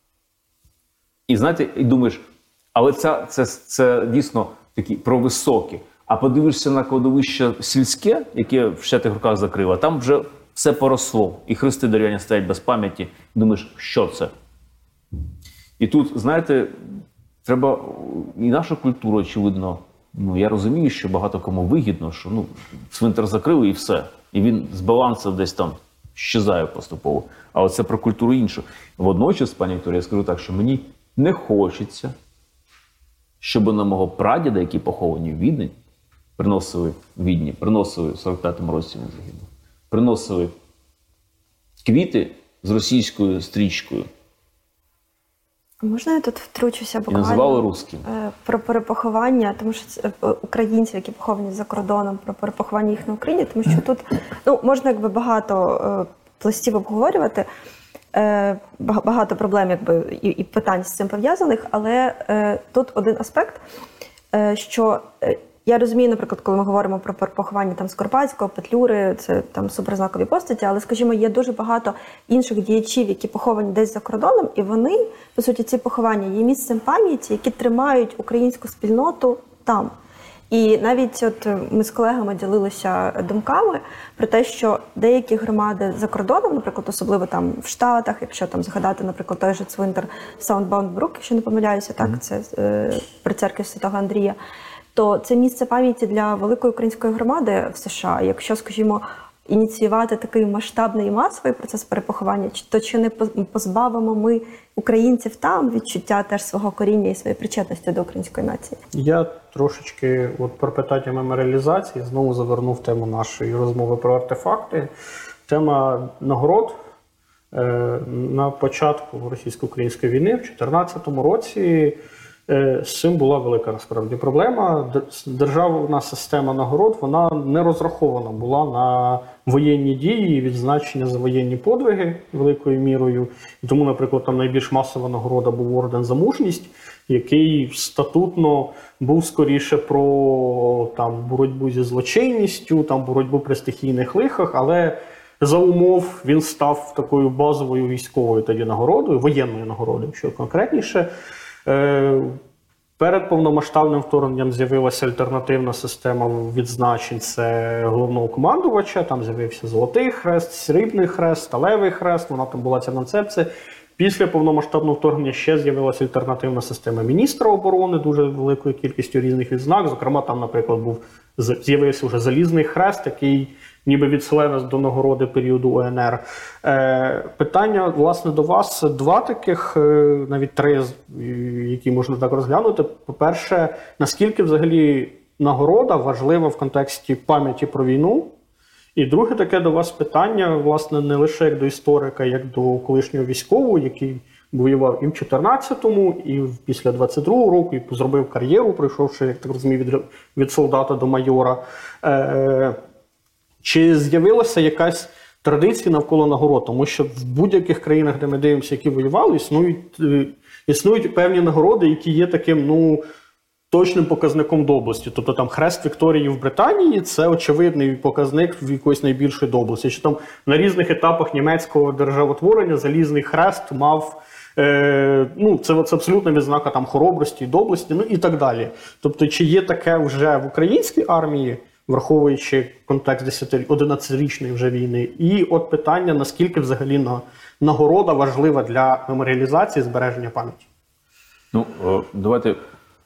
І знаєте, і думаєш, але це, це, це дійсно такі про високі. А подивишся на кладовище сільське, яке в шестидесятих роках закрило, там вже все поросло. І хрести дерев'яні стоять без пам'яті. Думаєш, що це? І тут, знаєте, треба і наша культура, очевидно, ну, я розумію, що багато кому вигідно, що ну, цвинтар закрили і все. І він з балансу десь там щезає поступово. А оце про культуру іншу. Водночас, пані Вікторія, я скажу так, що мені не хочеться, щоб на мого прадіда, який поховані в Відні, приносили в Відні, приносили в сорок п'ятому році він загинув, приносили квіти з російською стрічкою. Можна я тут втручуся І буквально? називали русським. Е, Про перепоховання, тому що це е, українців, які поховані за кордоном, про перепоховання їх на Україні, тому що тут ну, можна якби багато е, пластів обговорювати, е, бага- багато проблем якби, і, і питань з цим пов'язаних, але е, тут один аспект, е, що е, я розумію, наприклад, коли ми говоримо про перепоховання там Скоропадського, Петлюри, це там суперзнакові постаті, але, скажімо, є дуже багато інших діячів, які поховані десь за кордоном, і вони, по суті, ці поховання є місцем пам'яті, які тримають українську спільноту там. І навіть от ми з колегами ділилися думками про те, що деякі громади за кордоном, наприклад, особливо там в Штатах, якщо там згадати, наприклад, той же цвинтар Саундбаунд-Брук, якщо не помиляюся, так, mm-hmm. це е, при церкві Святого Андрія, то це місце пам'яті для великої української громади в США. Якщо, скажімо, ініціювати такий масштабний і масовий процес перепоховання, то чи не позбавимо ми українців там відчуття теж свого коріння і своєї причетності до української нації? Я трошечки от про питання меморіалізації знову завернув тему нашої розмови про артефакти. Тема нагород. На початку російсько-української війни в дві тисячі чотирнадцятому році з цим була велика насправді проблема. Державна система нагород, вона не розрахована була на воєнні дії і відзначення за воєнні подвиги великою мірою. І тому, наприклад, там найбільш масова нагорода був орден за мужність, який статутно був скоріше про там, боротьбу зі злочинністю, там, боротьбу при стихійних лихах, але за умов він став такою базовою військовою тоді нагородою, воєнною нагородою, що конкретніше. Перед повномасштабним вторгненням з'явилася альтернативна система відзначень, це головного командувача, там з'явився Золотий Хрест, Срібний Хрест, Сталевий Хрест, вона там була ця концепція. Після повномасштабного вторгнення ще з'явилася альтернативна система міністра оборони, дуже великою кількістю різних відзнак, зокрема там, наприклад, був з'явився вже Залізний Хрест, який ніби відсилає до нагороди періоду О Ен Ер. Е, питання, власне, до вас два таких, е, навіть три, які можна так розглянути. По-перше, наскільки взагалі нагорода важлива в контексті пам'яті про війну? І друге таке до вас питання, власне, не лише як до історика, як до колишнього військового, який воював і в чотирнадцятому, і після двадцять другого року, і зробив кар'єру, пройшовши, як так розумію, від, від солдата до майора. Е, Чи з'явилася якась традиція навколо нагород? Тому що в будь-яких країнах, де ми дивимося, які воювали, існують, існують певні нагороди, які є таким, ну, точним показником доблесті. Тобто там Хрест Вікторії в Британії – це очевидний показник в якоїсь найбільшої доблесті. Що там на різних етапах німецького державотворення Залізний Хрест мав, е, ну, це, це абсолютна відзнака там хоробрості, доблесті, ну і так далі. Тобто, чи є таке вже в українській армії, враховуючи контекст одинадцятирічної вже війни. І от питання, наскільки взагалі на, нагорода важлива для меморіалізації, збереження пам'яті? Ну, давайте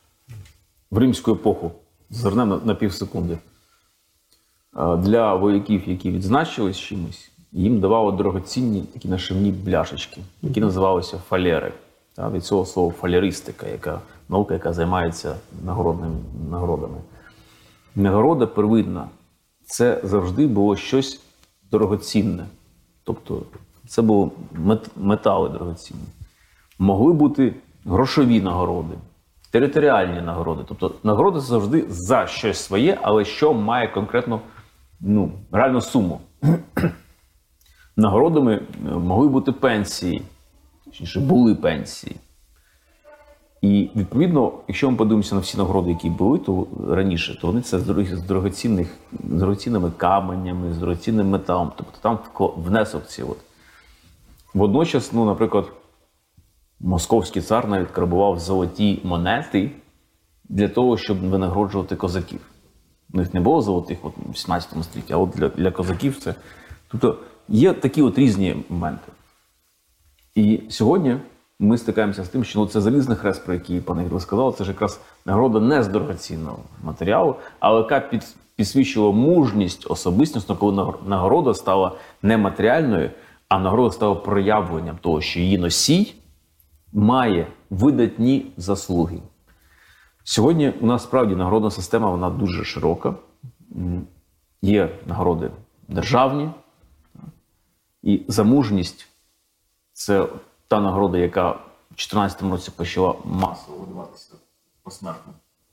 в римську епоху звернемо на, на пів секунди. Для вояків, які відзначились чимось, їм давали дорогоцінні такі нашивні бляшечки, які називалися фалери. Та, від цього слова фалеристика, яка наука, яка займається нагородними нагородами. Нагорода первинна – це завжди було щось дорогоцінне. Тобто це були мет, метали дорогоцінні. Могли бути грошові нагороди, територіальні нагороди. Тобто нагорода завжди за щось своє, але що має конкретно, ну, реальну суму. Нагородами могли бути пенсії, точніше, були пенсії. І, відповідно, якщо ми подивимося на всі нагороди, які були то раніше, то вони це з дорогоцінних, з дорогоцінними каменями, з дорогоцінним металом. Тобто там внесок ці. От. Водночас, ну, наприклад, московський цар навіть карбував золоті монети для того, щоб винагороджувати козаків. У них не було золотих от, в сімнадцятому столітті, а от для, для козаків це. Тобто є такі от різні моменти. І сьогодні ми стикаємося з тим, що ну, це залізний хрест, про який пан Ігор сказав, це ж якраз нагорода не з дорогоцінного матеріалу, але яка під, підсвічувала мужність особистісно, коли нагорода стала не матеріальною, а нагорода стала проявленням того, що її носій має видатні заслуги. Сьогодні у нас справді нагородна система, вона дуже широка. Є нагороди державні, і за мужність – це та нагорода, яка в дві тисячі чотирнадцятому році почала масово видаватися посмертно.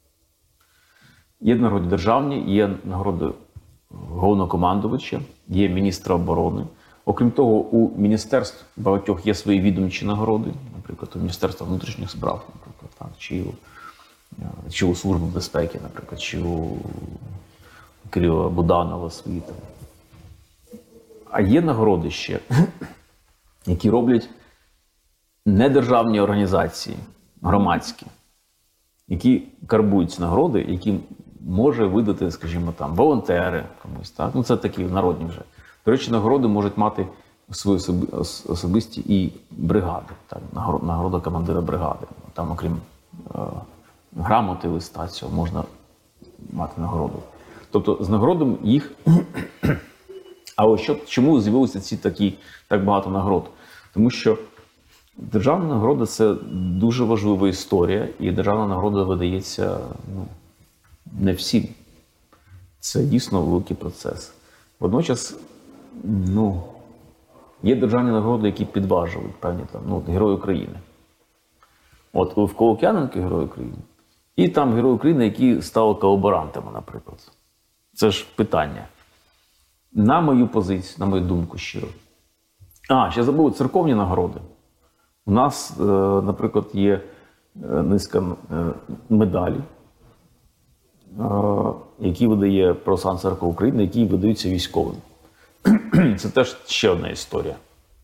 Є нагороди державні, є нагороди головнокомандувача, є міністра оборони. Окрім того, у міністерств багатьох є свої відомчі нагороди, наприклад, у Міністерства внутрішніх справ, наприклад, так, чи, у, чи у Служби безпеки, наприклад, чи у Кирила Буданова свої там. А є нагороди ще, які роблять недержавні організації, громадські, які карбують ці нагороди, які може видати, скажімо, там, волонтери комусь. Так? Ну, це такі народні вже. До речі, нагороди можуть мати свої особисті і бригади. Так? Нагорода командира бригади. Там, окрім е, грамоти, листа цього, можна мати нагороду. Тобто, з нагородом їх... А ось що, чому з'явилися ці такі, так багато нагород? Тому що державна нагорода – це дуже важлива історія, і державна нагорода видається ну, не всім. Це дійсно великий процес. Водночас, ну, є державні нагороди, які підважують певні там, ну, Герой України. От у Колок'яненко Герой України, і там Герой України, які стали колаборантами, наприклад. Це ж питання. На мою позицію, на мою думку, щиро. А, ще забув, церковні нагороди. У нас, е, наприклад, є низка е, медалей, е, які видає Православна Церква України, які видаються військовим. Це теж ще одна історія.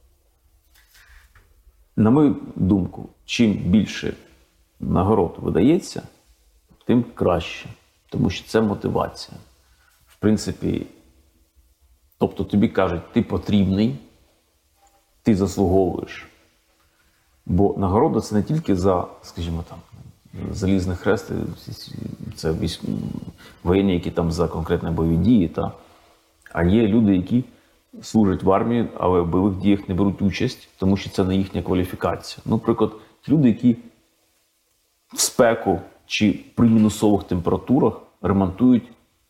На мою думку, чим більше нагород видається, тим краще. Тому що це мотивація. В принципі, тобто тобі кажуть, ти потрібний, ти заслуговуєш. Бо нагорода – це не тільки за, скажімо там, залізний хрест, це воєнні, які там за конкретні бойові дії, та? А є люди, які служать в армії, але в бойових діях не беруть участь, тому що це не їхня кваліфікація. Ну, наприклад, люди, які в спеку чи при мінусових температурах ремонтують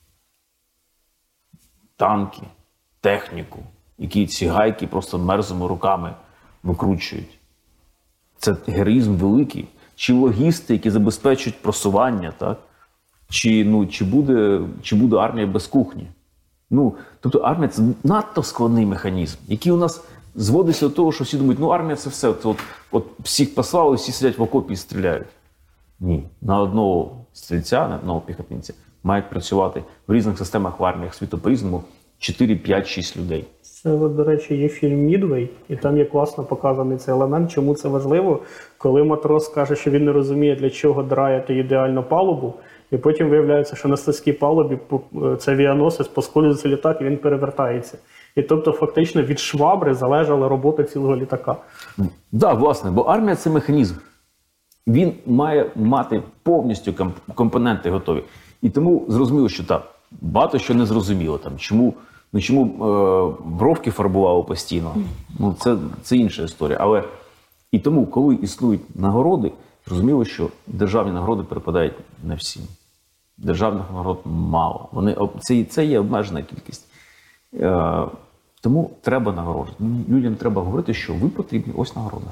танки, техніку, які ці гайки просто мерзними руками викручують. Це героїзм великий. Чи логісти, які забезпечують просування, так? Чи, ну, чи, буде, чи буде армія без кухні? Ну, тобто армія – це надто складний механізм, який у нас зводиться до того, що всі думають, ну армія – це все. От, от всіх послали, всі сидять в окопі і стріляють. Ні. На одного стрільця, на одного піхотинця мають працювати в різних системах в арміях світу по-різному чотири, п'ять, шість людей. Це, от, до речі, є фільм «Мідвей», і там є класно показаний цей елемент, чому це важливо, коли матрос каже, що він не розуміє, для чого драяти ідеально палубу, і потім виявляється, що на стальській палубі це авіаносець, поскользується літак, і він перевертається. І тобто, фактично, від швабри залежала робота цілого літака. Так, да, власне, бо армія – це механізм. Він має мати повністю компоненти готові. І тому зрозуміло, що так, багато що не зрозуміло. Там, чому Ну чому е, бровки фарбували постійно? Ну це, це інша історія. Але і тому, коли існують нагороди, зрозуміло, що державні нагороди припадають не всім. Державних нагород мало. Вони, це, це є обмежена кількість. Е, тому треба нагороджувати. Людям треба говорити, що ви потрібні, ось нагорода.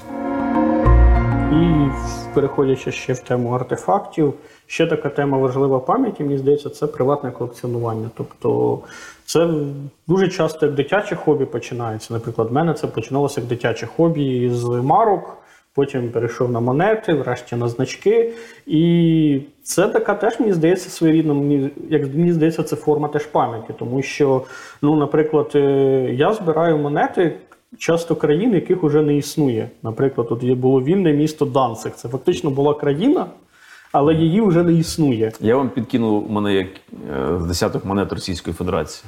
І переходячи ще в тему артефактів, ще така тема важлива пам'яті, мені здається, це приватне колекціонування. Тобто це дуже часто як дитяче хобі починається. Наприклад, в мене це починалося як дитяче хобі з марок, потім перейшов на монети, врешті на значки. І це така теж, мені здається, своєрідна, мені, як мені здається, це форма теж пам'яті. Тому що, ну, наприклад, я збираю монети часто країн, яких вже не існує. Наприклад, тут є було вільне місто Данциг. Це фактично була країна, але її вже не існує. Я вам підкинув, у мене як з десяток монет Російської Федерації.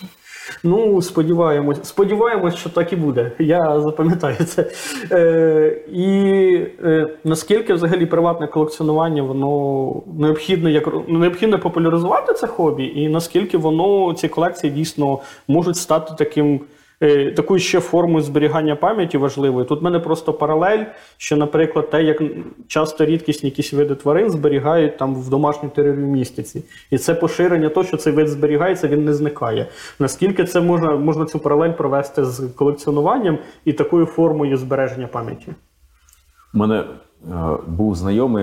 Ну, сподіваємось, сподіваємось, що так і буде. Я запам'ятаю це. Е, і е, наскільки взагалі приватне колекціонування, воно необхідно, як, необхідно популяризувати це хобі, і наскільки воно, ці колекції дійсно можуть стати таким, е, такою ще формою зберігання пам'яті важливою. Тут в мене просто паралель, що, наприклад, те, як часто рідкісні якісь види тварин зберігають там в домашній тераріумістиці. І це поширення того, що цей вид зберігається, він не зникає. Наскільки це можна, можна цю паралель провести з колекціонуванням і такою формою збереження пам'яті? У мене е, був знайомий,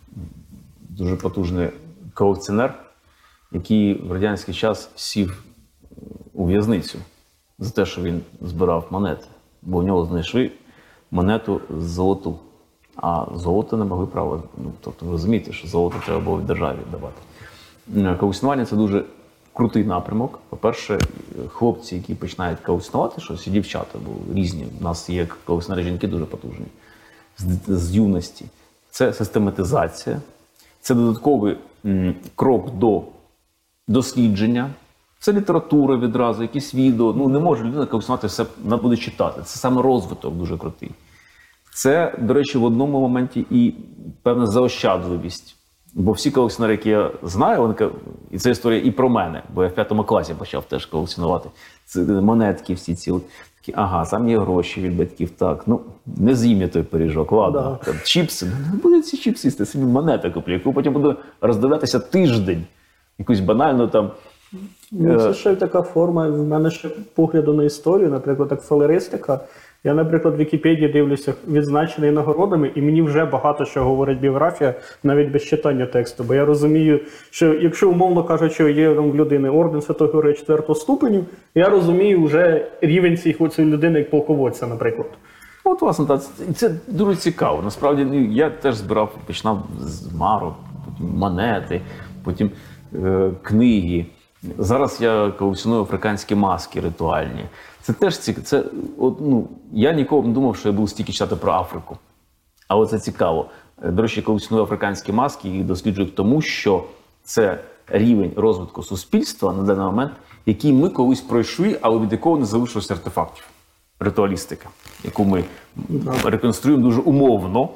дуже потужний колекціонер, який в радянський час сів у в'язницю за те, що він збирав монети. Бо в нього знайшли монету золоту. А золото не могли право. Ну, тобто ви розумієте, що золото треба було в державі давати. Колекціонування – це дуже крутий напрямок. По-перше, хлопці, які починають колекціонувати щось, і дівчата, бо різні. У нас є колекціонери жінки дуже потужні. З, з юності. Це систематизація. Це додатковий м, крок до дослідження. Це література відразу, якісь відео. Ну, не може людина колекціонувати все, вона буде читати. Це саме розвиток дуже крутий. Це, до речі, в одному моменті і певна заощадливість. Бо всі колекціонери, які я знаю, вони кажуть, і це історія і про мене, бо я в п'ятому класі почав теж колекціонувати. Це монетки всі ці. Такі, ага, сам є гроші від батьків, так, ну, не з'їм я той пиріжок, ладно. Да. Там, чіпси, не буде ці чіпси їсти, собі монети куплю, яку потім буду роздивлятися тиждень. Якусь банальну там. Ну, це ще така форма, в мене ще погляду на історію, наприклад, як фалеристика. Я, наприклад, в Вікіпедії дивлюся, відзначений нагородами, і мені вже багато що говорить біографія, навіть без читання тексту. Бо я розумію, що якщо, умовно кажучи, є там в людини орден Святого Георгія четвертого ступеню, я розумію вже рівень цієї людини як полководця, наприклад. От, власне, так, це дуже цікаво. Насправді, я теж збирав, починав з марок, потім монети, потім е, книги. Зараз я колекціоную африканські маски ритуальні. Це теж цікаво. Це, от, ну, я ніколи не думав, що я буду стільки читати про Африку. Але це цікаво. До речі, колекціоную африканські маски і досліджую тому, що це рівень розвитку суспільства на даний момент, який ми колись пройшли, але від якого не залишилось артефактів. Ритуалістика, яку ми реконструюємо дуже умовно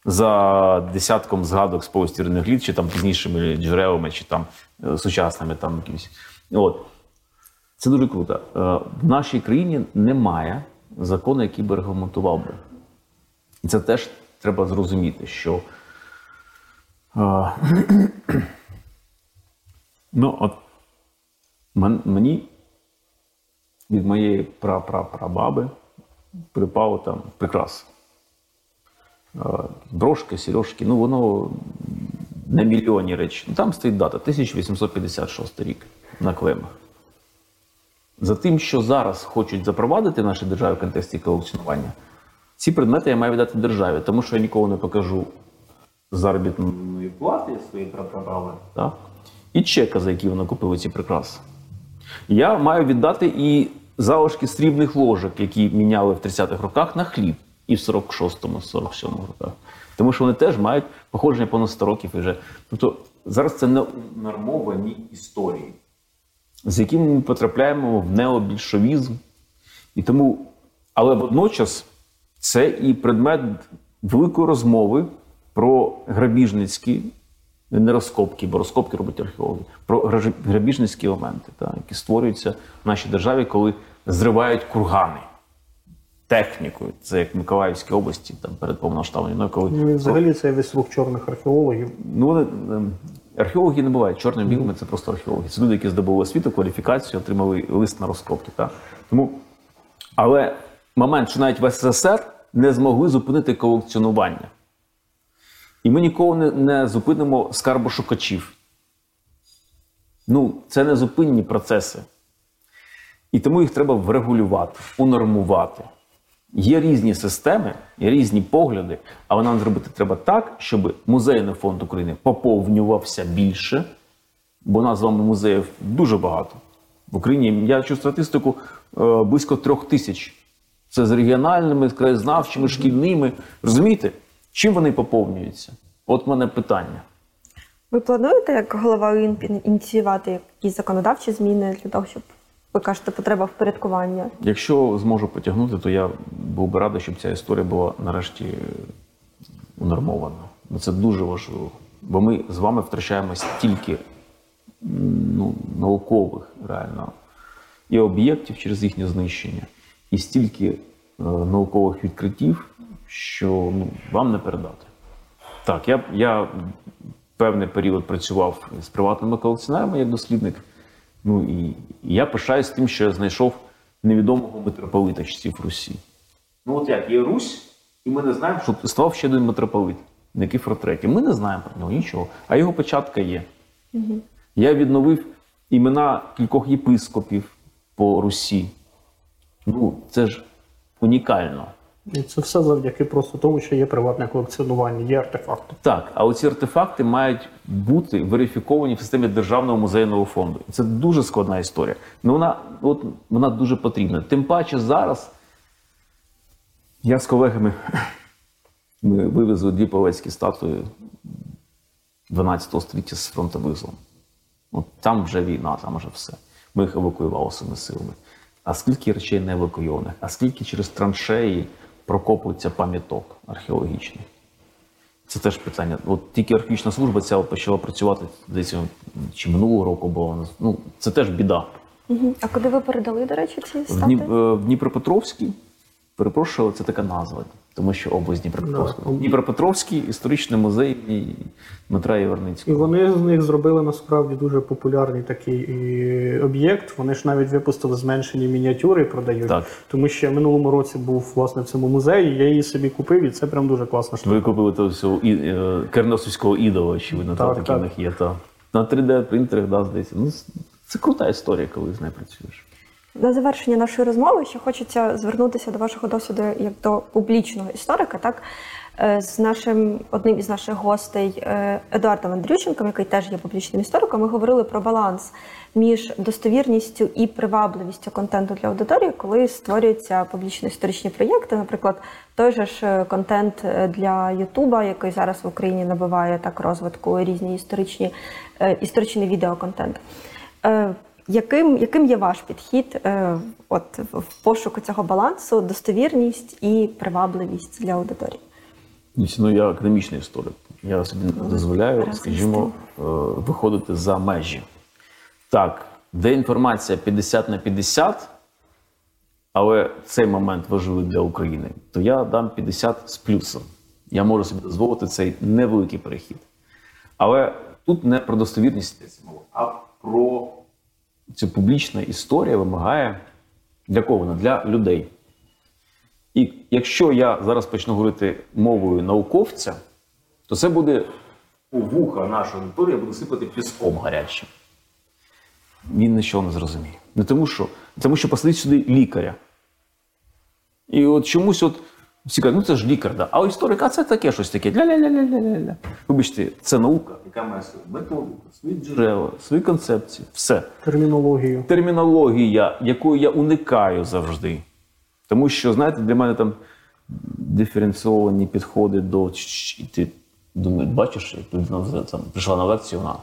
за десятком згадок з повісті Ренегліт, чи там пізнішими джерелами, чи там сучасними там якимось. От. Це дуже круто. В нашій країні немає закону, який би регламентував би. І це теж треба зрозуміти, що ну, от мені від моєї пра-пра-прабаби припало там прикрас. Брошки, сережки, ну воно на мільйоні речей. Там стоїть дата тисяча вісімсот п'ятдесят шостий рік на клемах. За тим, що зараз хочуть запровадити в нашій державі в контексті колекціонування, ці предмети я маю віддати державі, тому що я ніколи не покажу заробітної плати своєї праправи, так? І чека, за які вони купили ці прикраси. Я маю віддати і залишки срібних ложок, які міняли в тридцятих роках на хліб, і в сорок шостому сорок сьомому роках. Тому що вони теж мають походження понад сто років і вже. Тобто зараз це не нормовані історії, з якими ми потрапляємо в необільшовізм. І тому, але водночас це і предмет великої розмови про грабіжницькі Не розкопки, бо розкопки роблять археологи. Про граж- грабіжницькі елементи, та, які створюються в нашій державі, коли зривають кургани технікою. Це як в Миколаївській області, там, перед повномасштабною війною, коли... Ну, і взагалі це весь рух чорних археологів. Ну, вони, ем, археологи не бувають чорними білими, це просто археологи. Це люди, які здобули освіту, кваліфікацію, отримали лист на розкопки. Так? Тому, але момент, що навіть в ес ес ес ер не змогли зупинити колекціонування. І ми ніколи не, не зупинимо скарбошукачів. Ну, це незупинні процеси. І тому їх треба врегулювати, унормувати. Є різні системи, є різні погляди, але нам зробити треба так, щоб музейний фонд України поповнювався більше, бо у нас з вами музеїв дуже багато. В Україні, я чув статистику, близько трьох тисяч. Це з регіональними, з краєзнавчими, шкільними. Розумієте? Чим вони поповнюються? От в мене питання. Ви плануєте, як голова УІН, ініціювати якісь законодавчі зміни для того, щоб, ви кажете, потреба впорядкування? Якщо зможу потягнути, то я був би радий, щоб ця історія була нарешті унормована. Бо це дуже важливо. Бо ми з вами втрачаємо стільки ну, наукових, реально, і об'єктів через їхнє знищення, і стільки е, наукових відкриттів, що ну, вам не передати. Так, я, я певний період працював з приватними колекціонерами як дослідник. Ну і я пишаюсь тим, що я знайшов невідомого митрополита часів Русі. Ну от як, є Русь, і ми не знаємо, що існував ще один митрополит, Никифор третій. Ми не знаємо про нього нічого, а його печатка є. Угу. Я відновив імена кількох єпископів по Русі. Ну, це ж унікально. І це все завдяки просто тому, що є приватне колекціонування, є артефакти. Так, а оці артефакти мають бути верифіковані в системі Державного музейного фонду. І це дуже складна історія. Ну вона, от, вона дуже потрібна. Тим паче зараз я з колегами ми вивезли дві полецькі статуї дванадцятого століття з фронтових зон. От там вже війна, там вже все. Ми їх евакуювали своїми силами. А скільки речей не евакуйованих? А скільки через траншеї прокопується пам'яток археологічний? Це теж питання. От тільки археологічна служба ця почала працювати десь чи минулого року було. Ну, це теж біда. Угу. А куди ви передали, до речі, ці В, стати? Дні, в Дніпропетровській, перепрошую, це така назва, тому що область Дніпропетровська. Да. Дніпропетровський історичний музей Дмитра І Яворницького. вони з них зробили насправді дуже популярний такий і, об'єкт. Вони ж навіть випустили зменшені мініатюри і продають. Так. Тому що я минулому році був власне в цьому музеї, я її собі купив, і це прям дуже класна штука. Ви купили того всього і, е, керносівського ідола, очевидно, Так, такі так. в них є. Та. На три де принтерах, да, здається. Ну, це крута історія, коли з нею працюєш. На завершення нашої розмови ще хочеться звернутися до вашого досвіду як до публічного історика, так? Е, З нашим, одним із наших гостей е, Едуардом Андрющенком, який теж є публічним істориком, ми говорили про баланс між достовірністю і привабливістю контенту для аудиторії, коли створюються публічно-історичні проєкти, наприклад, той же ж контент для Ютуба, який зараз в Україні набиває так розвитку, різні історичні, е, історичний відеоконтент. Е, Яким, яким є ваш підхід е, от, в пошуку цього балансу, достовірність і привабливість для аудиторії? Ну, я академічний історик. Я собі дозволяю, Разом скажімо, е, виходити за межі. Так, де інформація п'ятдесят на п'ятдесят, але цей момент важливий для України, то я дам п'ятдесят з плюсом. Я можу собі дозволити цей невеликий перехід. Але тут не про достовірність йдеться мова, а про ця публічна історія вимагає для кого? Для людей. І якщо я зараз почну говорити мовою науковця, то це буде у вуха нашої аудиторії буде сипати піском гарячим. Він нічого не зрозуміє. Не тому що, тому що посадить сюди лікаря. І от чомусь от всі кажуть, ну це ж лікар, да. А у історика це таке щось таке. Ля-ля-ля-ля-ля-ля. Вибачте, це наука, яка має свою методику, свої джерела, свої концепції. Все. Термінологію. Термінологія, якою я уникаю завжди. Тому що, знаєте, для мене там диференційовані підходи до... І ти думаєш, бачиш, як людина там прийшла на лекцію, вона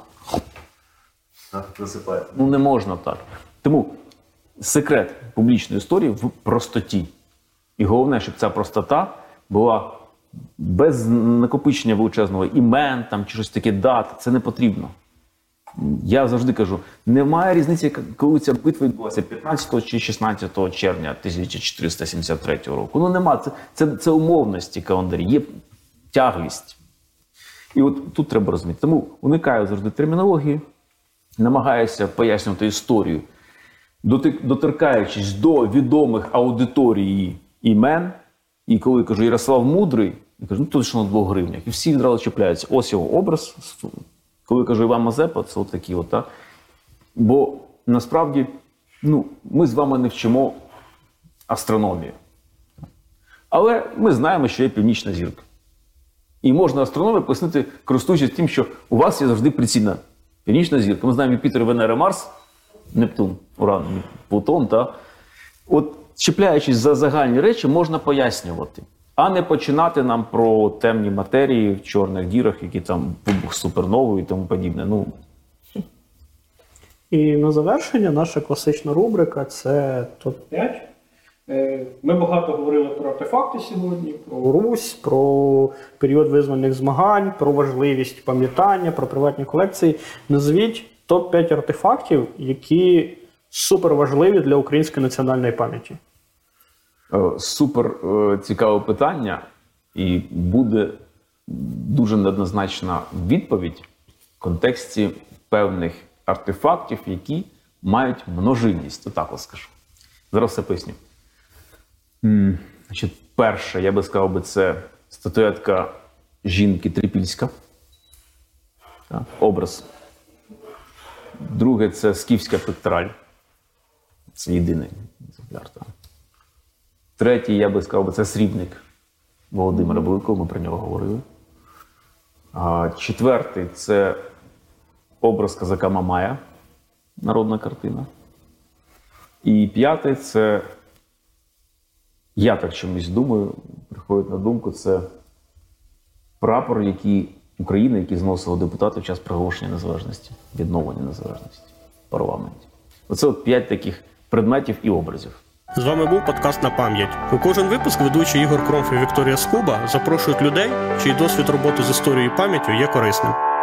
засипає. Ну не можна так. Тому секрет публічної історії в простоті. І головне, щоб ця простота була без накопичення величезного імен там, чи щось таке дат, це не потрібно. Я завжди кажу, немає різниці, коли ця битва відбулася п'ятнадцятого чи шістнадцятого червня тисяча чотириста сімдесят третього року. Ну нема, це, це, це умовності календарі, є тяглість. І от тут треба розуміти. Тому уникаю завжди термінології, намагаюся пояснювати історію, доторкаючись до відомих аудиторії імен. І коли кажу Ярослав Мудрий, я кажу, ну точно на двох гривнях. І всі відразу чіпляються. Ось його образ. Коли кажу Іван Мазепа, це от такі от, так. Бо насправді, ну, ми з вами не вчимо астрономію. Але ми знаємо, що є північна зірка. І можна астрономію пояснити, користуючись тим, що у вас є завжди прицільна північна зірка. Ми знаємо Юпітер, Венера, Марс, Нептун, Уран, Плутон. Та. От, чіпляючись за загальні речі, можна пояснювати. А не починати нам про темні матерії в чорних дірах, які там вибух супернової і тому подібне. Ну. І на завершення наша класична рубрика – це топ п'ять. Ми багато говорили про артефакти сьогодні, про Русь, про період визвольних змагань, про важливість пам'ятання, про приватні колекції. Назвіть топ п'ять артефактів, які суперважливі для української національної пам'яті. Супер цікаве питання, і буде дуже неоднозначна відповідь в контексті певних артефактів, які мають множинність. Отак ось скажу. Зараз все поясню. Значить, перше, я би сказав, би, це статуетка жінки Трипільська. Так, образ. Друге, це скіфська пектораль. Це єдиний екземпляр. Третій, я би сказав, це срібник Володимира Великого, ми про нього говорили. А четвертий – це образ козака Мамая, народна картина. І п'ятий – це, я так чомусь думаю, приходить на думку, це прапор, який України, який зносили депутати в час проголошення незалежності, відновлення незалежності в парламенті. Оце от п'ять таких предметів і образів. З вами був подкаст «На пам'ять». У кожен випуск ведучі Ігор Кромф і Вікторія Скуба запрошують людей, чий досвід роботи з історією і пам'яттю є корисним.